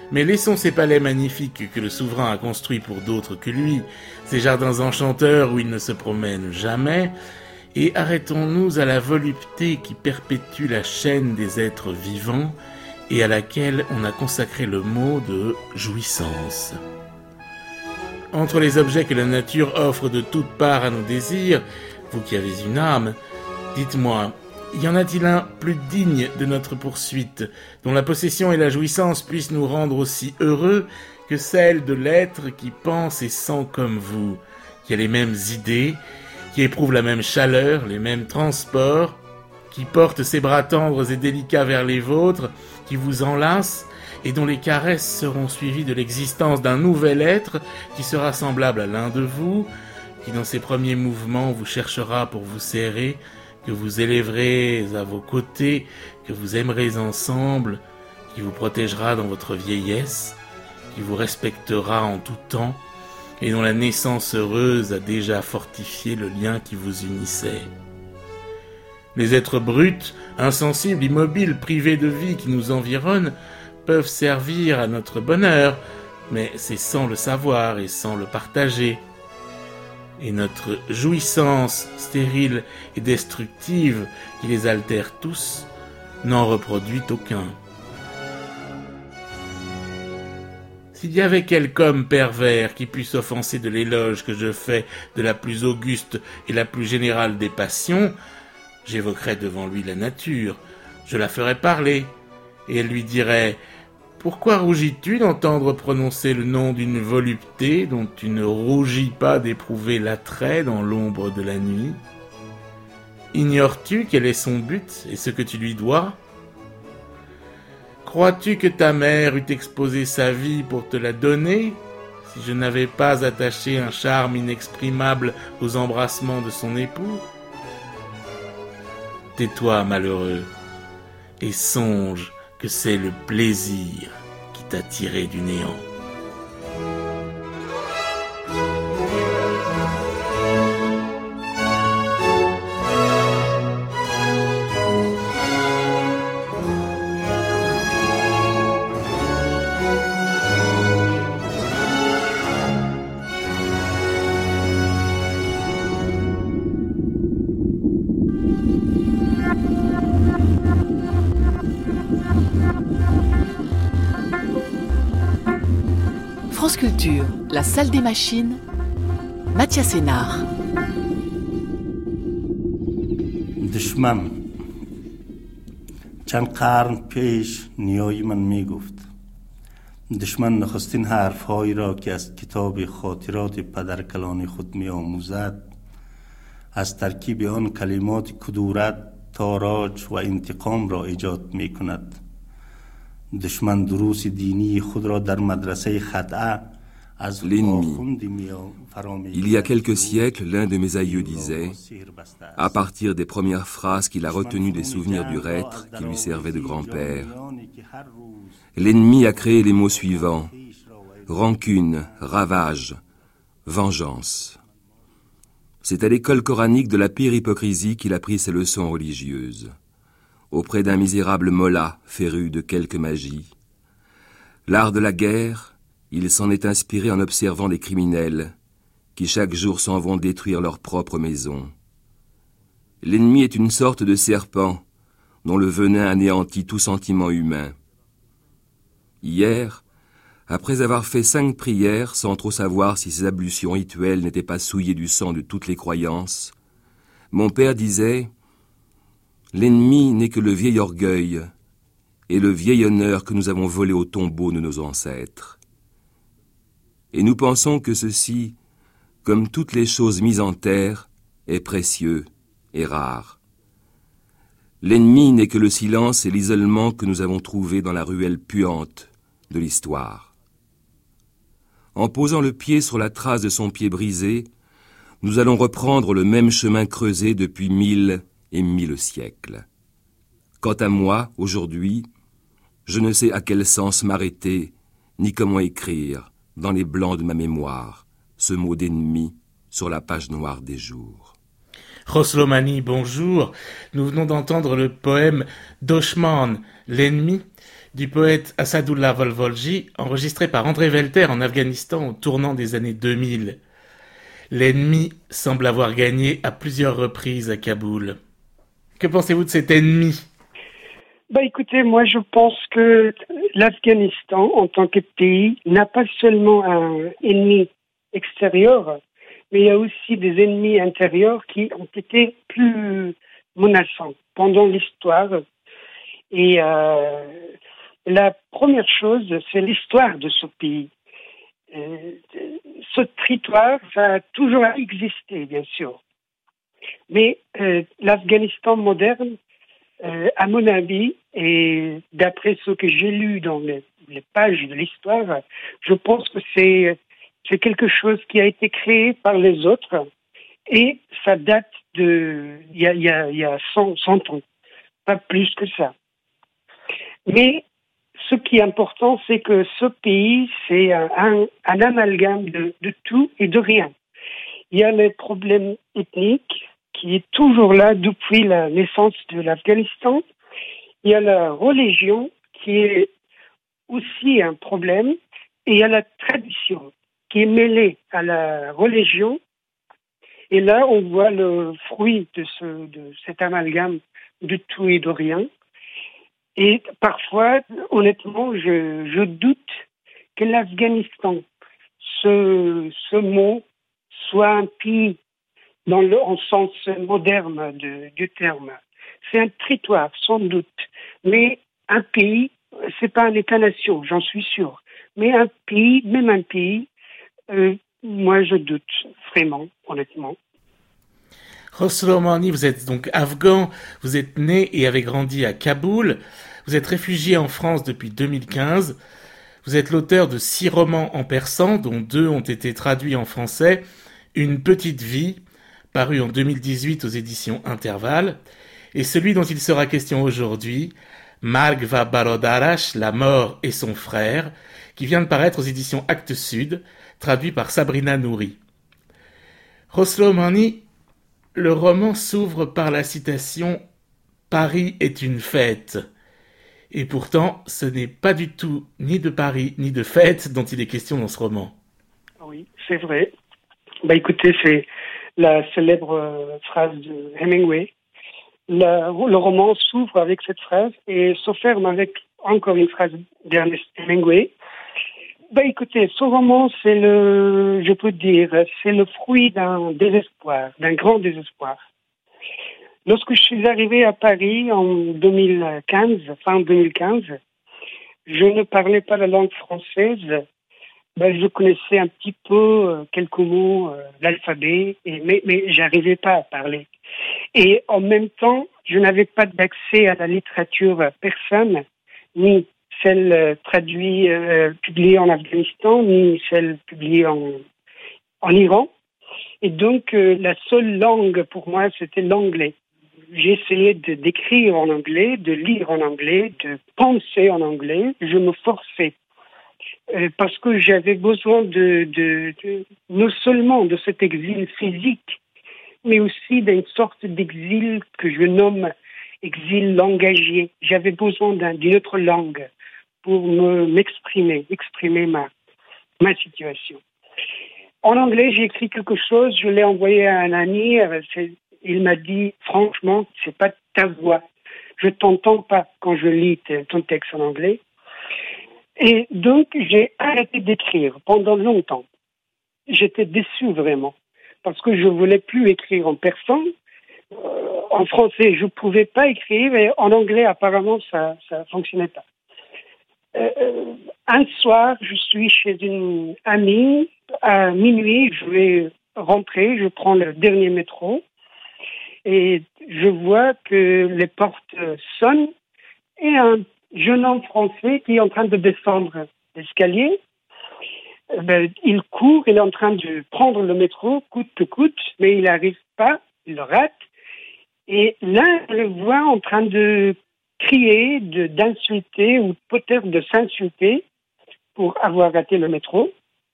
Speaker 2: Mais laissons ces palais magnifiques que le souverain a construits pour d'autres que lui, ces jardins enchanteurs où il ne se promène jamais, et arrêtons-nous à la volupté qui perpétue la chaîne des êtres vivants et à laquelle on a consacré le mot de jouissance. Entre les objets que la nature offre de toutes parts à nos désirs, vous qui avez une âme, dites-moi, y en a-t-il un plus digne de notre poursuite, dont la possession et la jouissance puissent nous rendre aussi heureux que celle de l'être qui pense et sent comme vous, qui a les mêmes idées, qui éprouve la même chaleur, les mêmes transports, qui porte ses bras tendres et délicats vers les vôtres, qui vous enlace, et dont les caresses seront suivies de l'existence d'un nouvel être qui sera semblable à l'un de vous, qui dans ses premiers mouvements vous cherchera pour vous serrer, que vous élèverez à vos côtés, que vous aimerez ensemble, qui vous protégera dans votre vieillesse, qui vous respectera en tout temps, et dont la naissance heureuse a déjà fortifié le lien qui vous unissait. Les êtres bruts, insensibles, immobiles, privés de vie qui nous environnent, peuvent servir à notre bonheur, mais c'est sans le savoir et sans le partager. Et notre jouissance stérile et destructive qui les altère tous n'en reproduit aucun. S'il y avait quelque homme pervers qui puisse offenser de l'éloge que je fais de la plus auguste et la plus générale des passions, j'évoquerais devant lui la nature, je la ferais parler, et elle lui dirait « Pourquoi rougis-tu d'entendre prononcer le nom d'une volupté dont tu ne rougis pas d'éprouver l'attrait dans l'ombre de la nuit ? Ignores-tu quel est son but et ce que tu lui dois ? Crois-tu que ta mère eût exposé sa vie pour te la donner, si je n'avais pas attaché un charme inexprimable aux embrassements de son époux ? Tais-toi, malheureux, et songe que c'est le plaisir qui t'a tiré du néant.
Speaker 1: France Culture, la salle des machines, Mathias Sénard.
Speaker 5: دشمن چند قرن پیش نیایی من می گفت دشمن نخستین حرفهایی را که از کتاب خاطرات پدرکلان خود می آموزد از ترکیب آن کلمات کدورت، تاراج و انتقام را ایجاد می کند. دشمن دروس دینی خود را در مدرسه خدعه از
Speaker 6: L'ennemi. Il y a quelques siècles, l'un de mes aïeux disait, à partir des premières phrases qu'il a retenues des souvenirs du reître qui lui servait de grand-père, l'ennemi a créé les mots suivants: rancune, ravage, vengeance. C'est à l'école coranique de la pire hypocrisie qu'il a pris ses leçons religieuses, auprès d'un misérable mollah féru de quelque magie. L'art de la guerre, il s'en est inspiré en observant des criminels qui chaque jour s'en vont détruire leur propre maison. L'ennemi est une sorte de serpent dont le venin anéantit tout sentiment humain. Hier, après avoir fait cinq prières sans trop savoir si ces ablutions rituelles n'étaient pas souillées du sang de toutes les croyances, mon père disait: l'ennemi n'est que le vieil orgueil et le vieil honneur que nous avons volé au tombeau de nos ancêtres. Et nous pensons que ceci, comme toutes les choses mises en terre, est précieux et rare. L'ennemi n'est que le silence et l'isolement que nous avons trouvés dans la ruelle puante de l'histoire. En posant le pied sur la trace de son pied brisé, nous allons reprendre le même chemin creusé depuis mille et mille siècles. Quant à moi, aujourd'hui, je ne sais à quel sens m'arrêter, ni comment écrire, dans les blancs de ma mémoire, ce mot d'ennemi sur la page noire des jours.
Speaker 2: Roslomani, bonjour. Nous venons d'entendre le poème d'Oshman, l'ennemi, du poète Assadullah Volvolji, enregistré par André Velter en Afghanistan au tournant des années deux mille. L'ennemi semble avoir gagné à plusieurs reprises à Kaboul. Que pensez-vous de cet ennemi ?
Speaker 7: Bah écoutez, moi je pense que l'Afghanistan, en tant que pays, n'a pas seulement un ennemi extérieur, mais il y a aussi des ennemis intérieurs qui ont été plus menaçants pendant l'histoire. Et euh, la première chose, c'est l'histoire de ce pays. Euh, ce territoire, ça a toujours existé, bien sûr. Mais euh, l'Afghanistan moderne, Euh, à mon avis, et d'après ce que j'ai lu dans les, les pages de l'histoire, je pense que c'est, c'est quelque chose qui a été créé par les autres et ça date de il y a, y a, y a cent, cent ans, pas plus que ça. Mais ce qui est important, c'est que ce pays, c'est un, un, un amalgame de, de tout et de rien. Il y a les problèmes ethniques, qui est toujours là depuis la naissance de l'Afghanistan. Il y a la religion qui est aussi un problème et il y a la tradition qui est mêlée à la religion. Et là, on voit le fruit de, ce, de cet amalgame de tout et de rien. Et parfois, honnêtement, je, je doute que l'Afghanistan, ce, ce mot, soit un pays dans le en sens moderne de, du terme. C'est un territoire, sans doute. Mais un pays, c'est pas un État-nation, j'en suis sûr. Mais un pays, même un pays, euh, moi je doute, vraiment, honnêtement.
Speaker 2: Khosrow Morni, vous êtes donc afghan, vous êtes né et avez grandi à Kaboul. Vous êtes réfugié en France depuis deux mille quinze. Vous êtes l'auteur de six romans en persan, dont deux ont été traduits en français. Une petite vie, paru en deux mille dix-huit aux éditions Intervalle, et celui dont il sera question aujourd'hui, Marg va Barodarash, La mort et son frère, qui vient de paraître aux éditions Actes Sud, traduit par Sabrina Nouri. Khosrow Morni, le roman s'ouvre par la citation « Paris est une fête ». Et pourtant, ce n'est pas du tout ni de Paris ni de fête dont il est question dans ce roman.
Speaker 7: Oui, c'est vrai. Bah écoutez, c'est la célèbre euh, phrase de Hemingway. La, le roman s'ouvre avec cette phrase et se ferme avec encore une phrase d'Ernest Hemingway. Bah écoutez, ce roman, c'est le, je peux dire, c'est le fruit d'un désespoir, d'un grand désespoir. Lorsque je suis arrivé à Paris en deux mille quinze, fin deux mille quinze, je ne parlais pas la langue française. Ben, je connaissais un petit peu euh, quelques mots, euh, l'alphabet, et, mais, mais j'arrivais pas à parler. Et en même temps, je n'avais pas d'accès à la littérature persane, ni celle euh, traduite, euh, publiée en Afghanistan, ni celle publiée en, en Iran. Et donc, euh, la seule langue pour moi, c'était l'anglais. J'essayais de d'écrire en anglais, de lire en anglais, de penser en anglais. Je me forçais. Euh, parce que j'avais besoin de, de, de, non seulement de cet exil physique, mais aussi d'une sorte d'exil que je nomme exil langagier. J'avais besoin d'un, d'une autre langue pour me, m'exprimer, exprimer ma, ma situation. En anglais, j'ai écrit quelque chose, je l'ai envoyé à un ami, euh, c'est, il m'a dit, franchement, c'est pas ta voix. Je t'entends pas quand je lis ton texte en anglais. Et donc, j'ai arrêté d'écrire pendant longtemps. J'étais déçu vraiment, parce que je voulais plus écrire en persan. Euh, en français, je pouvais pas écrire, et en anglais, apparemment, ça ça fonctionnait pas. Euh, un soir, je suis chez une amie. À minuit, je vais rentrer, je prends le dernier métro, et je vois que les portes sonnent, et un jeune homme français qui est en train de descendre l'escalier. Eh ben, il court, il est en train de prendre le métro coûte que coûte, mais il n'arrive pas, il le rate. Et là, je le vois en train de crier, de, d'insulter ou peut-être de s'insulter pour avoir raté le métro.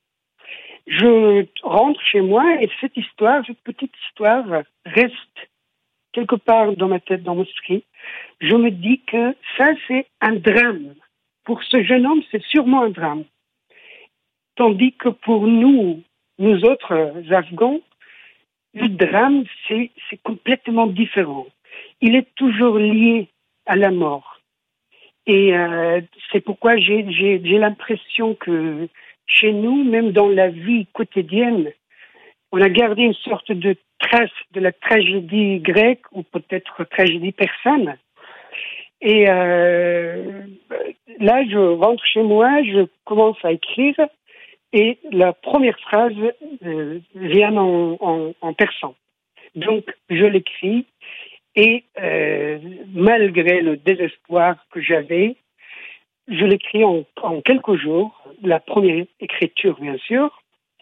Speaker 7: Je rentre chez moi et cette histoire, cette petite histoire reste quelque part dans ma tête, dans mon esprit. Je me dis que ça, c'est un drame pour ce jeune homme, c'est sûrement un drame. Tandis que pour nous, nous autres Afghans, le drame, c'est, c'est complètement différent. Il est toujours lié à la mort. Et euh, c'est pourquoi j'ai, j'ai, j'ai l'impression que chez nous, même dans la vie quotidienne, on a gardé une sorte de trace de la tragédie grecque ou peut-être tragédie persane. Et euh, là, je rentre chez moi, je commence à écrire et la première phrase euh, vient en, en, en persan. Donc, je l'écris et euh, malgré le désespoir que j'avais, je l'écris en, en quelques jours, la première écriture bien sûr.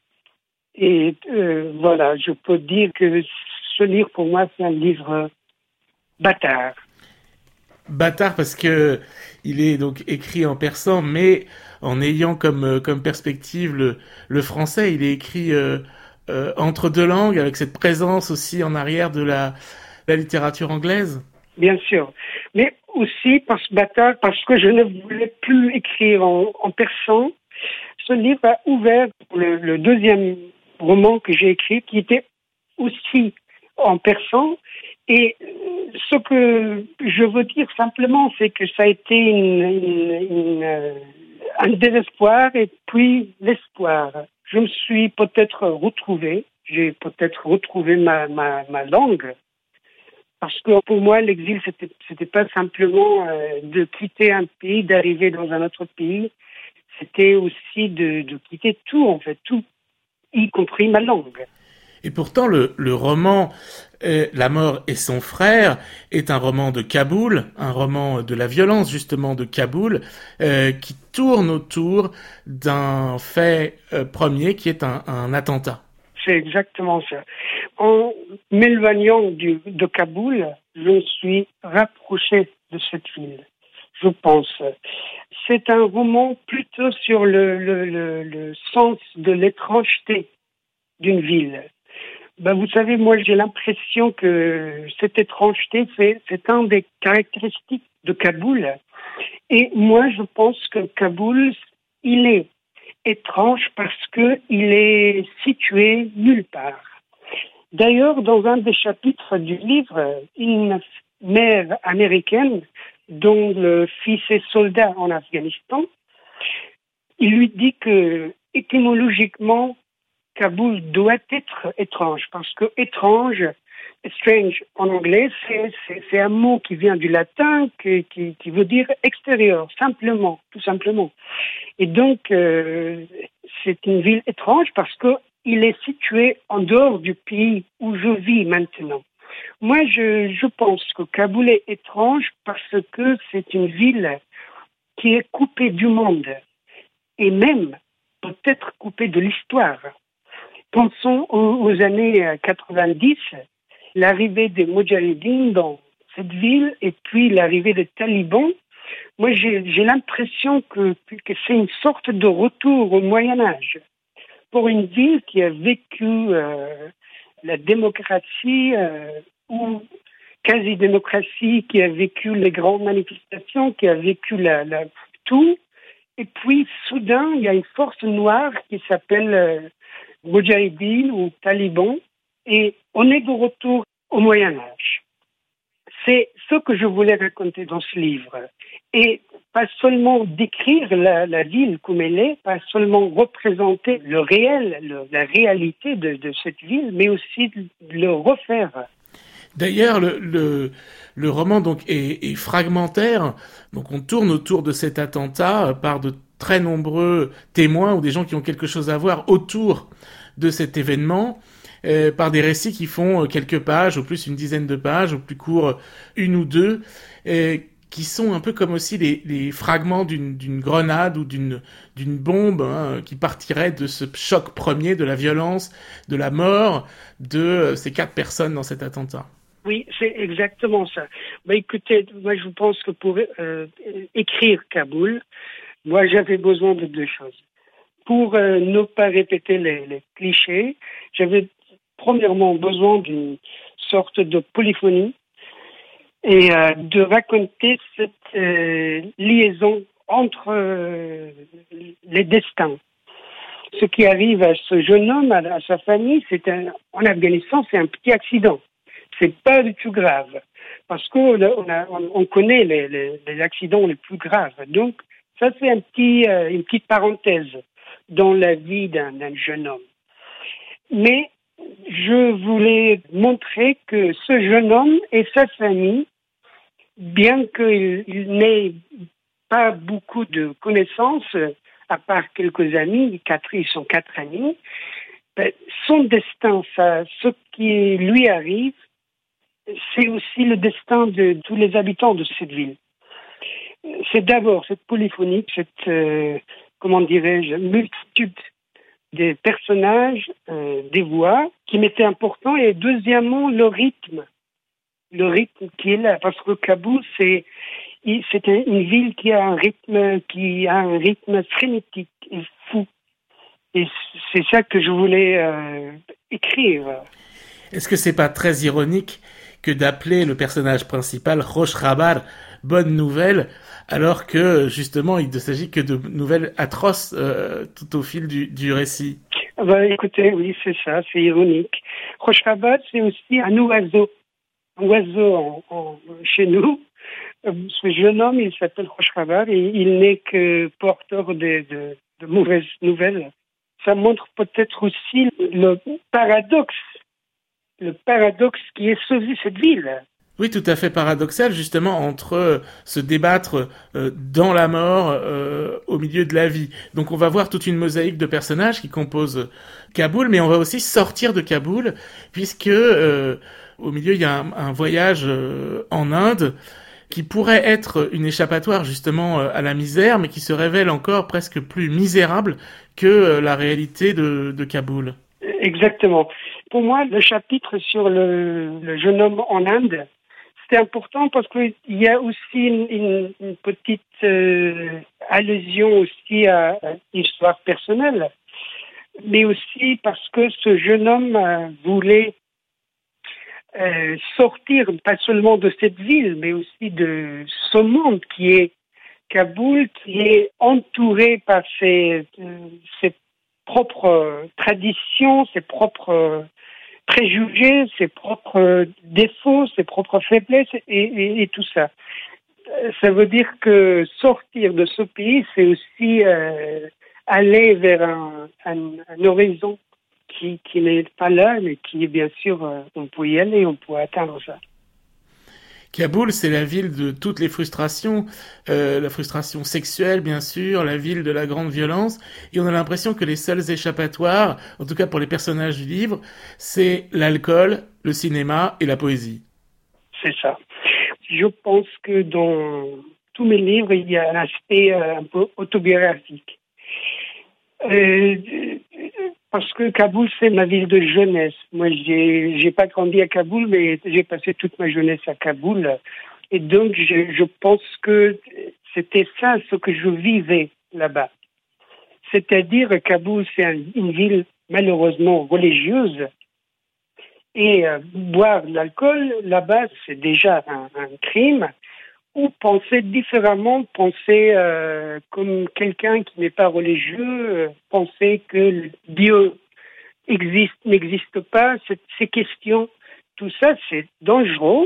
Speaker 7: Et euh, voilà, je peux dire que ce livre pour moi c'est un livre bâtard.
Speaker 2: Bâtard parce que il est donc écrit en persan, mais en ayant comme comme perspective le le français, il est écrit euh, euh, entre deux langues, avec cette présence aussi en arrière de la la littérature anglaise.
Speaker 7: Bien sûr, mais aussi parce bâtard parce que je ne voulais plus écrire en, en persan. Ce livre a ouvert le, le deuxième roman que j'ai écrit, qui était aussi en persan. Et ce que je veux dire simplement, c'est que ça a été une, une, une, un désespoir et puis l'espoir. Je me suis peut-être retrouvé, j'ai peut-être retrouvé ma, ma, ma langue. Parce que pour moi, l'exil, c'était, c'était pas simplement euh, de quitter un pays, d'arriver dans un autre pays. C'était aussi de, de quitter tout, en fait, tout, y compris ma langue.
Speaker 2: Et pourtant, le, le roman euh, La mort et son frère est un roman de Kaboul, un roman de la violence justement de Kaboul, euh, qui tourne autour d'un fait euh, premier qui est un, un attentat.
Speaker 7: C'est exactement ça. En m'éloignant du, de Kaboul, je me suis rapproché de cette ville, je pense. C'est un roman plutôt sur le, le, le, le sens de l'étrangeté d'une ville. Ben, vous savez, moi, j'ai l'impression que cette étrangeté, c'est, c'est un des caractéristiques de Kaboul. Et moi, je pense que Kaboul, il est étrange parce que il est situé nulle part. D'ailleurs, dans un des chapitres du livre, une mère américaine dont le fils est soldat en Afghanistan, il lui dit que étymologiquement, Kaboul doit être étrange parce que étrange, strange en anglais, c'est, c'est, c'est un mot qui vient du latin qui, qui, qui veut dire extérieur, simplement, tout simplement. Et donc, euh, c'est une ville étrange parce que il est situé en dehors du pays où je vis maintenant. Moi, je, je pense que Kaboul est étrange parce que c'est une ville qui est coupée du monde et même peut-être coupée de l'histoire. Pensons aux, aux années quatre-vingt-dix, l'arrivée des Moudjahidines dans cette ville et puis l'arrivée des talibans. Moi, j'ai, j'ai l'impression que, que c'est une sorte de retour au Moyen-Âge pour une ville qui a vécu euh, la démocratie euh, ou quasi-démocratie, qui a vécu les grandes manifestations, qui a vécu la, la, tout. Et puis, soudain, il y a une force noire qui s'appelle euh, Moudjahidine ou Taliban, et on est de retour au Moyen-Âge. C'est ce que je voulais raconter dans ce livre. Et pas seulement décrire la, la ville comme elle est, pas seulement représenter le réel, le, la réalité de, de cette ville, mais aussi le refaire.
Speaker 2: D'ailleurs, le, le, le roman donc est, est fragmentaire. Donc on tourne autour de cet attentat par de très nombreux témoins ou des gens qui ont quelque chose à voir autour de cet événement, euh, par des récits qui font quelques pages, au plus une dizaine de pages, au plus court une ou deux, euh, qui sont un peu comme aussi les, les fragments d'une, d'une grenade ou d'une, d'une bombe hein, qui partirait de ce choc premier, de la violence, de la mort de ces quatre personnes dans cet attentat.
Speaker 7: Oui, c'est exactement ça. Bah, écoutez, moi je pense que pour euh, écrire Kaboul, moi j'avais besoin de deux choses. Pour euh, ne pas répéter les, les clichés, j'avais premièrement besoin d'une sorte de polyphonie et euh, de raconter cette euh, liaison entre euh, les destins. Ce qui arrive à ce jeune homme, à, à sa famille, c'est un, en Afghanistan, c'est un petit accident. C'est pas du tout grave. Parce qu'on a, on, a, on connaît les, les, les accidents les plus graves. Donc, ça, c'est un petit, euh, une petite parenthèse dans la vie d'un, d'un jeune homme. Mais je voulais montrer que ce jeune homme et sa famille, bien qu'il il n'ait pas beaucoup de connaissances, à part quelques amis, quatre, ils sont quatre amis, ben, son destin, ça, ce qui lui arrive, c'est aussi le destin de tous les habitants de cette ville. C'est d'abord cette polyphonie, cette, euh, comment dirais-je, multitude des personnages, euh, des voix, qui m'étaient importants, et deuxièmement, le rythme. Le rythme qui est là, parce que Kaboul, c'est, c'est une ville qui a un rythme, qui a un rythme frénétique et fou. Et c'est ça que je voulais euh, écrire.
Speaker 2: Est-ce que c'est pas très ironique que d'appeler le personnage principal Rosh Khabar, bonne nouvelle, alors que justement il ne s'agit que de nouvelles atroces euh, tout au fil du, du récit?
Speaker 7: Bah, écoutez, oui, c'est ça, c'est ironique. Rosh Khabar, c'est aussi un oiseau, un oiseau en, en, chez nous. Ce jeune homme, il s'appelle Rosh Khabar et il n'est que porteur de, de, de mauvaises nouvelles. Ça montre peut-être aussi le paradoxe, le paradoxe qui est sauvé cette ville.
Speaker 2: Oui, tout à fait paradoxal, justement, entre euh, se débattre euh, dans la mort euh, au milieu de la vie. Donc on va voir toute une mosaïque de personnages qui composent Kaboul, mais on va aussi sortir de Kaboul, puisque euh, au milieu il y a un, un voyage euh, en Inde qui pourrait être une échappatoire justement à la misère, mais qui se révèle encore presque plus misérable que la réalité de, de Kaboul.
Speaker 7: Exactement. Pour moi, le chapitre sur le, le jeune homme en Inde, c'était important parce qu'il y a aussi une, une, une petite euh, allusion aussi à, à une histoire personnelle, mais aussi parce que ce jeune homme euh, voulait Euh, sortir pas seulement de cette ville, mais aussi de ce monde qui est Kaboul, qui est entouré par ses, euh, ses propres traditions, ses propres préjugés, ses propres défauts, ses propres faiblesses et, et, et tout ça. Ça veut dire que sortir de ce pays, c'est aussi euh, aller vers un, un, un horizon Qui, qui n'est pas là, mais qui est bien sûr, euh, on peut y aller, on peut atteindre ça.
Speaker 2: Kaboul, c'est la ville de toutes les frustrations, euh, la frustration sexuelle, bien sûr, la ville de la grande violence, et on a l'impression que les seuls échappatoires, en tout cas pour les personnages du livre, c'est l'alcool, le cinéma et la poésie.
Speaker 7: C'est ça. Je pense que dans tous mes livres, il y a un aspect euh, un peu autobiographique. Euh, Parce que Kaboul, c'est ma ville de jeunesse. Moi, j'ai, j'ai pas grandi à Kaboul, mais j'ai passé toute ma jeunesse à Kaboul. Et donc, je, je pense que c'était ça, ce que je vivais là-bas. C'est-à-dire, Kaboul, c'est un, une ville malheureusement religieuse. Et euh, boire de l'alcool, là-bas, c'est déjà un, un crime. Ou penser différemment, penser euh, comme quelqu'un qui n'est pas religieux, euh, penser que Dieu existe, n'existe pas, cette, ces questions, tout ça, c'est dangereux.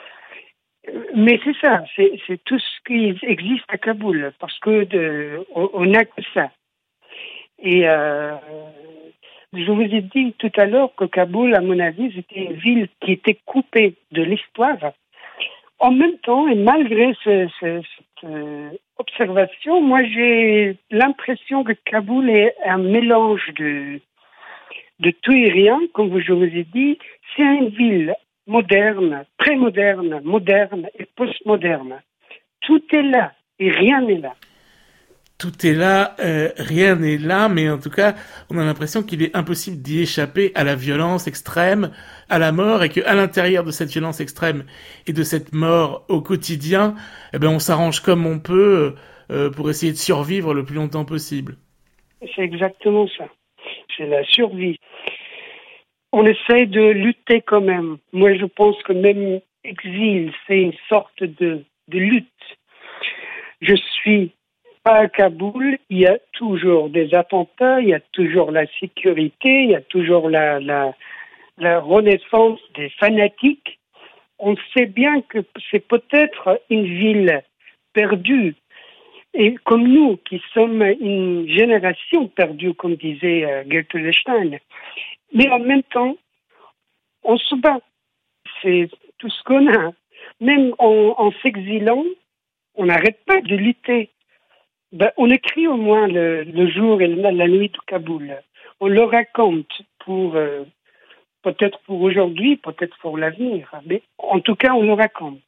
Speaker 7: Mais c'est ça, c'est, c'est tout ce qui existe à Kaboul, parce que de, on n'a que ça. Et euh, je vous ai dit tout à l'heure que Kaboul, à mon avis, c'était une ville qui était coupée de l'histoire. En même temps, et malgré ce, ce, cette euh, observation, moi j'ai l'impression que Kaboul est un mélange de, de tout et rien, comme je vous ai dit. C'est une ville moderne, très moderne, moderne et postmoderne. Tout est là et rien n'est là.
Speaker 2: Tout est là, euh, rien n'est là, mais en tout cas, on a l'impression qu'il est impossible d'y échapper à la violence extrême, à la mort, et qu'à l'intérieur de cette violence extrême et de cette mort au quotidien, eh ben, on s'arrange comme on peut euh, pour essayer de survivre le plus longtemps possible.
Speaker 7: C'est exactement ça. C'est la survie. On essaie de lutter quand même. Moi, je pense que même exil, c'est une sorte de, de lutte. Je suis à Kaboul, il y a toujours des attentats, il y a toujours la sécurité, il y a toujours la, la, la renaissance des fanatiques. On sait bien que c'est peut-être une ville perdue. Et comme nous, qui sommes une génération perdue, comme disait euh, Gertrude Stein, mais en même temps, on se bat. C'est tout ce qu'on a. Même en, en s'exilant, on n'arrête pas de lutter. Ben, on écrit au moins le, le jour et la, la nuit de Kaboul. On le raconte pour euh, peut-être pour aujourd'hui, peut-être pour l'avenir. Mais en tout cas, on le raconte.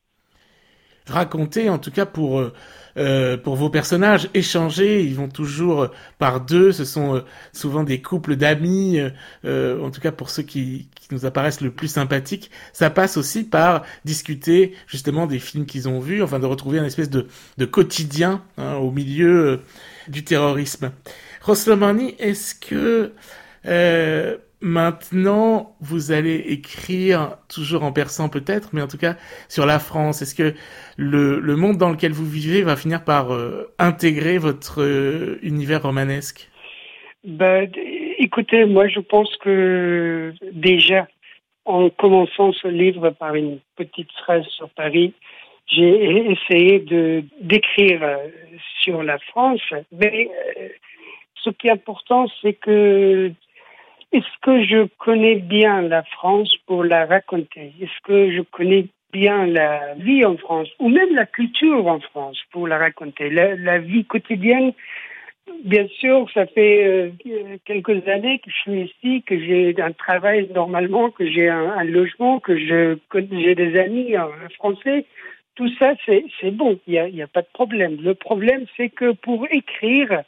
Speaker 2: Raconter, en tout cas pour euh, pour vos personnages, échanger, ils vont toujours par deux, ce sont euh, souvent des couples d'amis, euh, en tout cas pour ceux qui, qui nous apparaissent le plus sympathiques, ça passe aussi par discuter justement des films qu'ils ont vus, enfin de retrouver un espèce de, de quotidien hein, au milieu euh, du terrorisme. Rostomani, est-ce que euh, maintenant, vous allez écrire, toujours en persan peut-être, mais en tout cas sur la France. Est-ce que le, le monde dans lequel vous vivez va finir par euh, intégrer votre euh, univers romanesque ?
Speaker 7: Ben, écoutez, moi je pense que déjà, en commençant ce livre par une petite phrase sur Paris, j'ai essayé de d'écrire sur la France, mais euh, ce qui est important, c'est que est-ce que je connais bien la France pour la raconter? Est-ce que je connais bien la vie en France ou même la culture en France pour la raconter? La, la vie quotidienne, bien sûr, ça fait euh, quelques années que je suis ici, que j'ai un travail normalement, que j'ai un, un logement, que je que j'ai des amis euh, français. Tout ça, c'est, c'est bon, il n'y a, y a pas de problème. Le problème, c'est que pour écrire,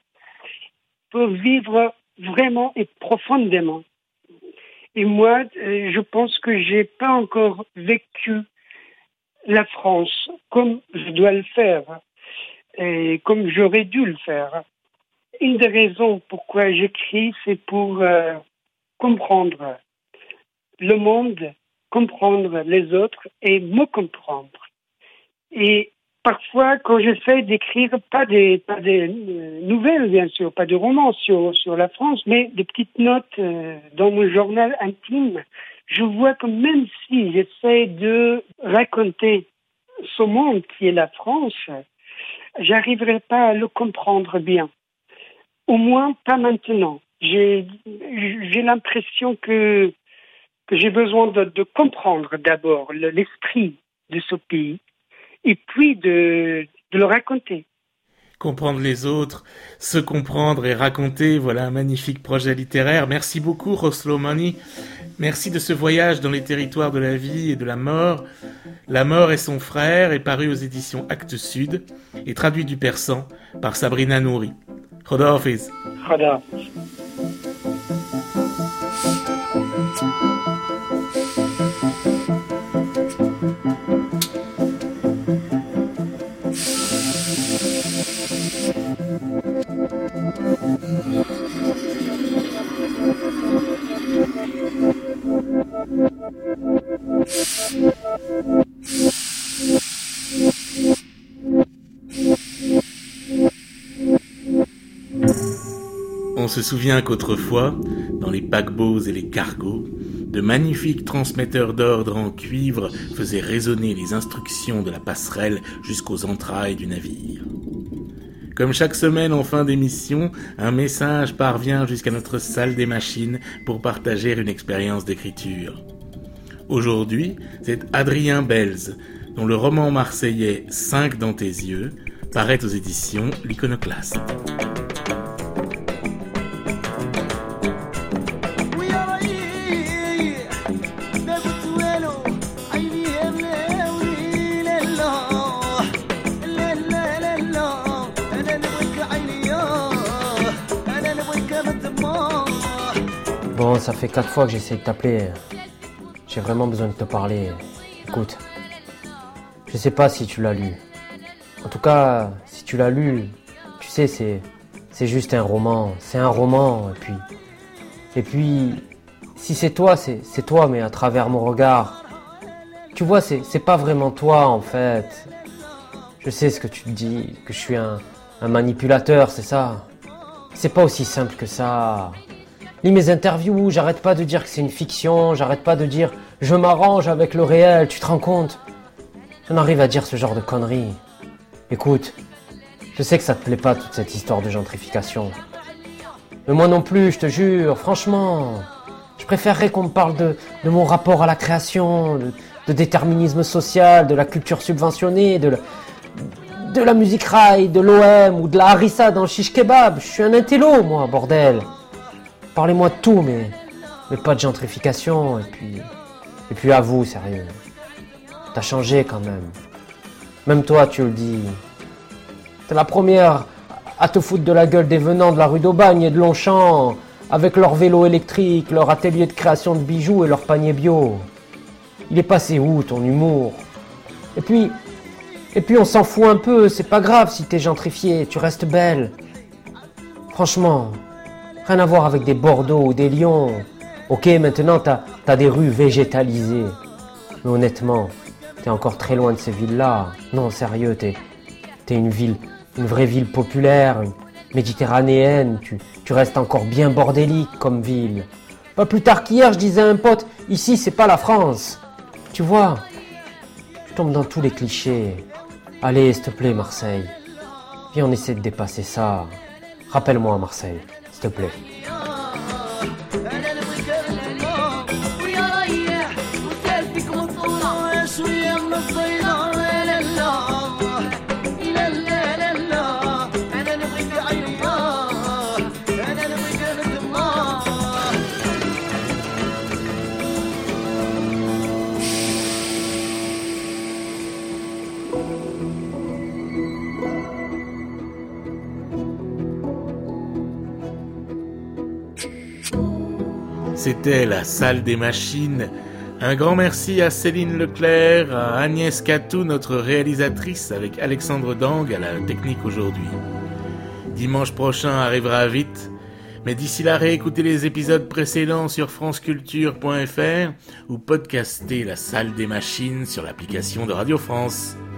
Speaker 7: pour vivre vraiment et profondément. Et moi, euh, je pense que j'ai pas encore vécu la France comme je dois le faire et comme j'aurais dû le faire. Une des raisons pourquoi j'écris, c'est pour euh, comprendre le monde, comprendre les autres et me comprendre. Et parfois, quand j'essaie d'écrire, pas des, pas des euh, nouvelles, bien sûr, pas de romans sur, sur la France, mais des petites notes euh, dans mon journal intime, je vois que même si j'essaie de raconter ce monde qui est la France, j'arriverai pas à le comprendre bien. Au moins, pas maintenant. J'ai, j'ai l'impression que, que j'ai besoin de, de comprendre d'abord le, l'esprit de ce pays, et puis de, de le raconter.
Speaker 2: Comprendre les autres, se comprendre et raconter, voilà un magnifique projet littéraire. Merci beaucoup Rostomani. Merci de ce voyage dans les territoires de la vie et de la mort. La mort et son frère est paru aux éditions Actes Sud et traduit du persan par Sabrina Nouri. Khoda Hafiz.
Speaker 7: Khoda.
Speaker 2: On se souvient qu'autrefois, dans les paquebots et les cargos, de magnifiques transmetteurs d'ordre en cuivre faisaient résonner les instructions de la passerelle jusqu'aux entrailles du navire. Comme chaque semaine en fin d'émission, un message parvient jusqu'à notre salle des machines pour partager une expérience d'écriture. Aujourd'hui, c'est Adrien Belz, dont le roman marseillais « Cinq dans tes yeux » paraît aux éditions L'Iconoclaste.
Speaker 8: Bon, ça fait quatre fois que j'essaie de t'appeler. J'ai vraiment besoin de te parler. Écoute, je sais pas si tu l'as lu. En tout cas, si tu l'as lu, tu sais, c'est, c'est juste un roman. C'est un roman, et puis... Et puis, si c'est toi, c'est, c'est toi, mais à travers mon regard. Tu vois, c'est, c'est pas vraiment toi, en fait. Je sais ce que tu te dis, que je suis un, Un manipulateur, c'est ça. C'est pas aussi simple que ça. Lis mes interviews, j'arrête pas de dire que c'est une fiction, j'arrête pas de dire je m'arrange avec le réel, tu te rends compte? J'en arrive à dire ce genre de conneries. Écoute, je sais que ça te plaît pas toute cette histoire de gentrification. Mais moi non plus, je te jure, franchement. Je préférerais qu'on me parle de, de mon rapport à la création, de, de déterminisme social, de la culture subventionnée, de la, de la musique rail, de l'O M ou de la harissa dans le shish kebab. Je suis un intello, moi, bordel. Parlez-moi de tout, mais, mais pas de gentrification. Et puis, et puis à vous, sérieux. T'as changé quand même. Même toi, tu le dis. T'es la première à te foutre de la gueule des venants de la rue d'Aubagne et de Longchamp, avec leur vélo électrique, leur atelier de création de bijoux et leur panier bio. Il est passé où ton humour? Et puis, et puis on s'en fout un peu, c'est pas grave si t'es gentrifié, tu restes belle. Franchement, rien à voir avec des Bordeaux ou des Lyon. Ok, maintenant t'as, t'as des rues végétalisées. Mais honnêtement, t'es encore très loin de ces villes-là. Non, sérieux, t'es, t'es une ville, une vraie ville populaire, une méditerranéenne. Tu, tu restes encore bien bordélique comme ville. Pas plus tard qu'hier, je disais à un pote, ici c'est pas la France. Tu vois, je tombe dans tous les clichés. Allez, s'il te plaît, Marseille. Viens, on essaie de dépasser ça. Rappelle-moi, Marseille, s'il te plaît.
Speaker 2: C'était la salle des machines. Un grand merci à Céline Leclerc, à Agnès Catou, notre réalisatrice, avec Alexandre Dang à la technique aujourd'hui. Dimanche prochain arrivera vite, mais d'ici là, réécoutez les épisodes précédents sur franceculture point f r ou podcastez la salle des machines sur l'application de Radio France.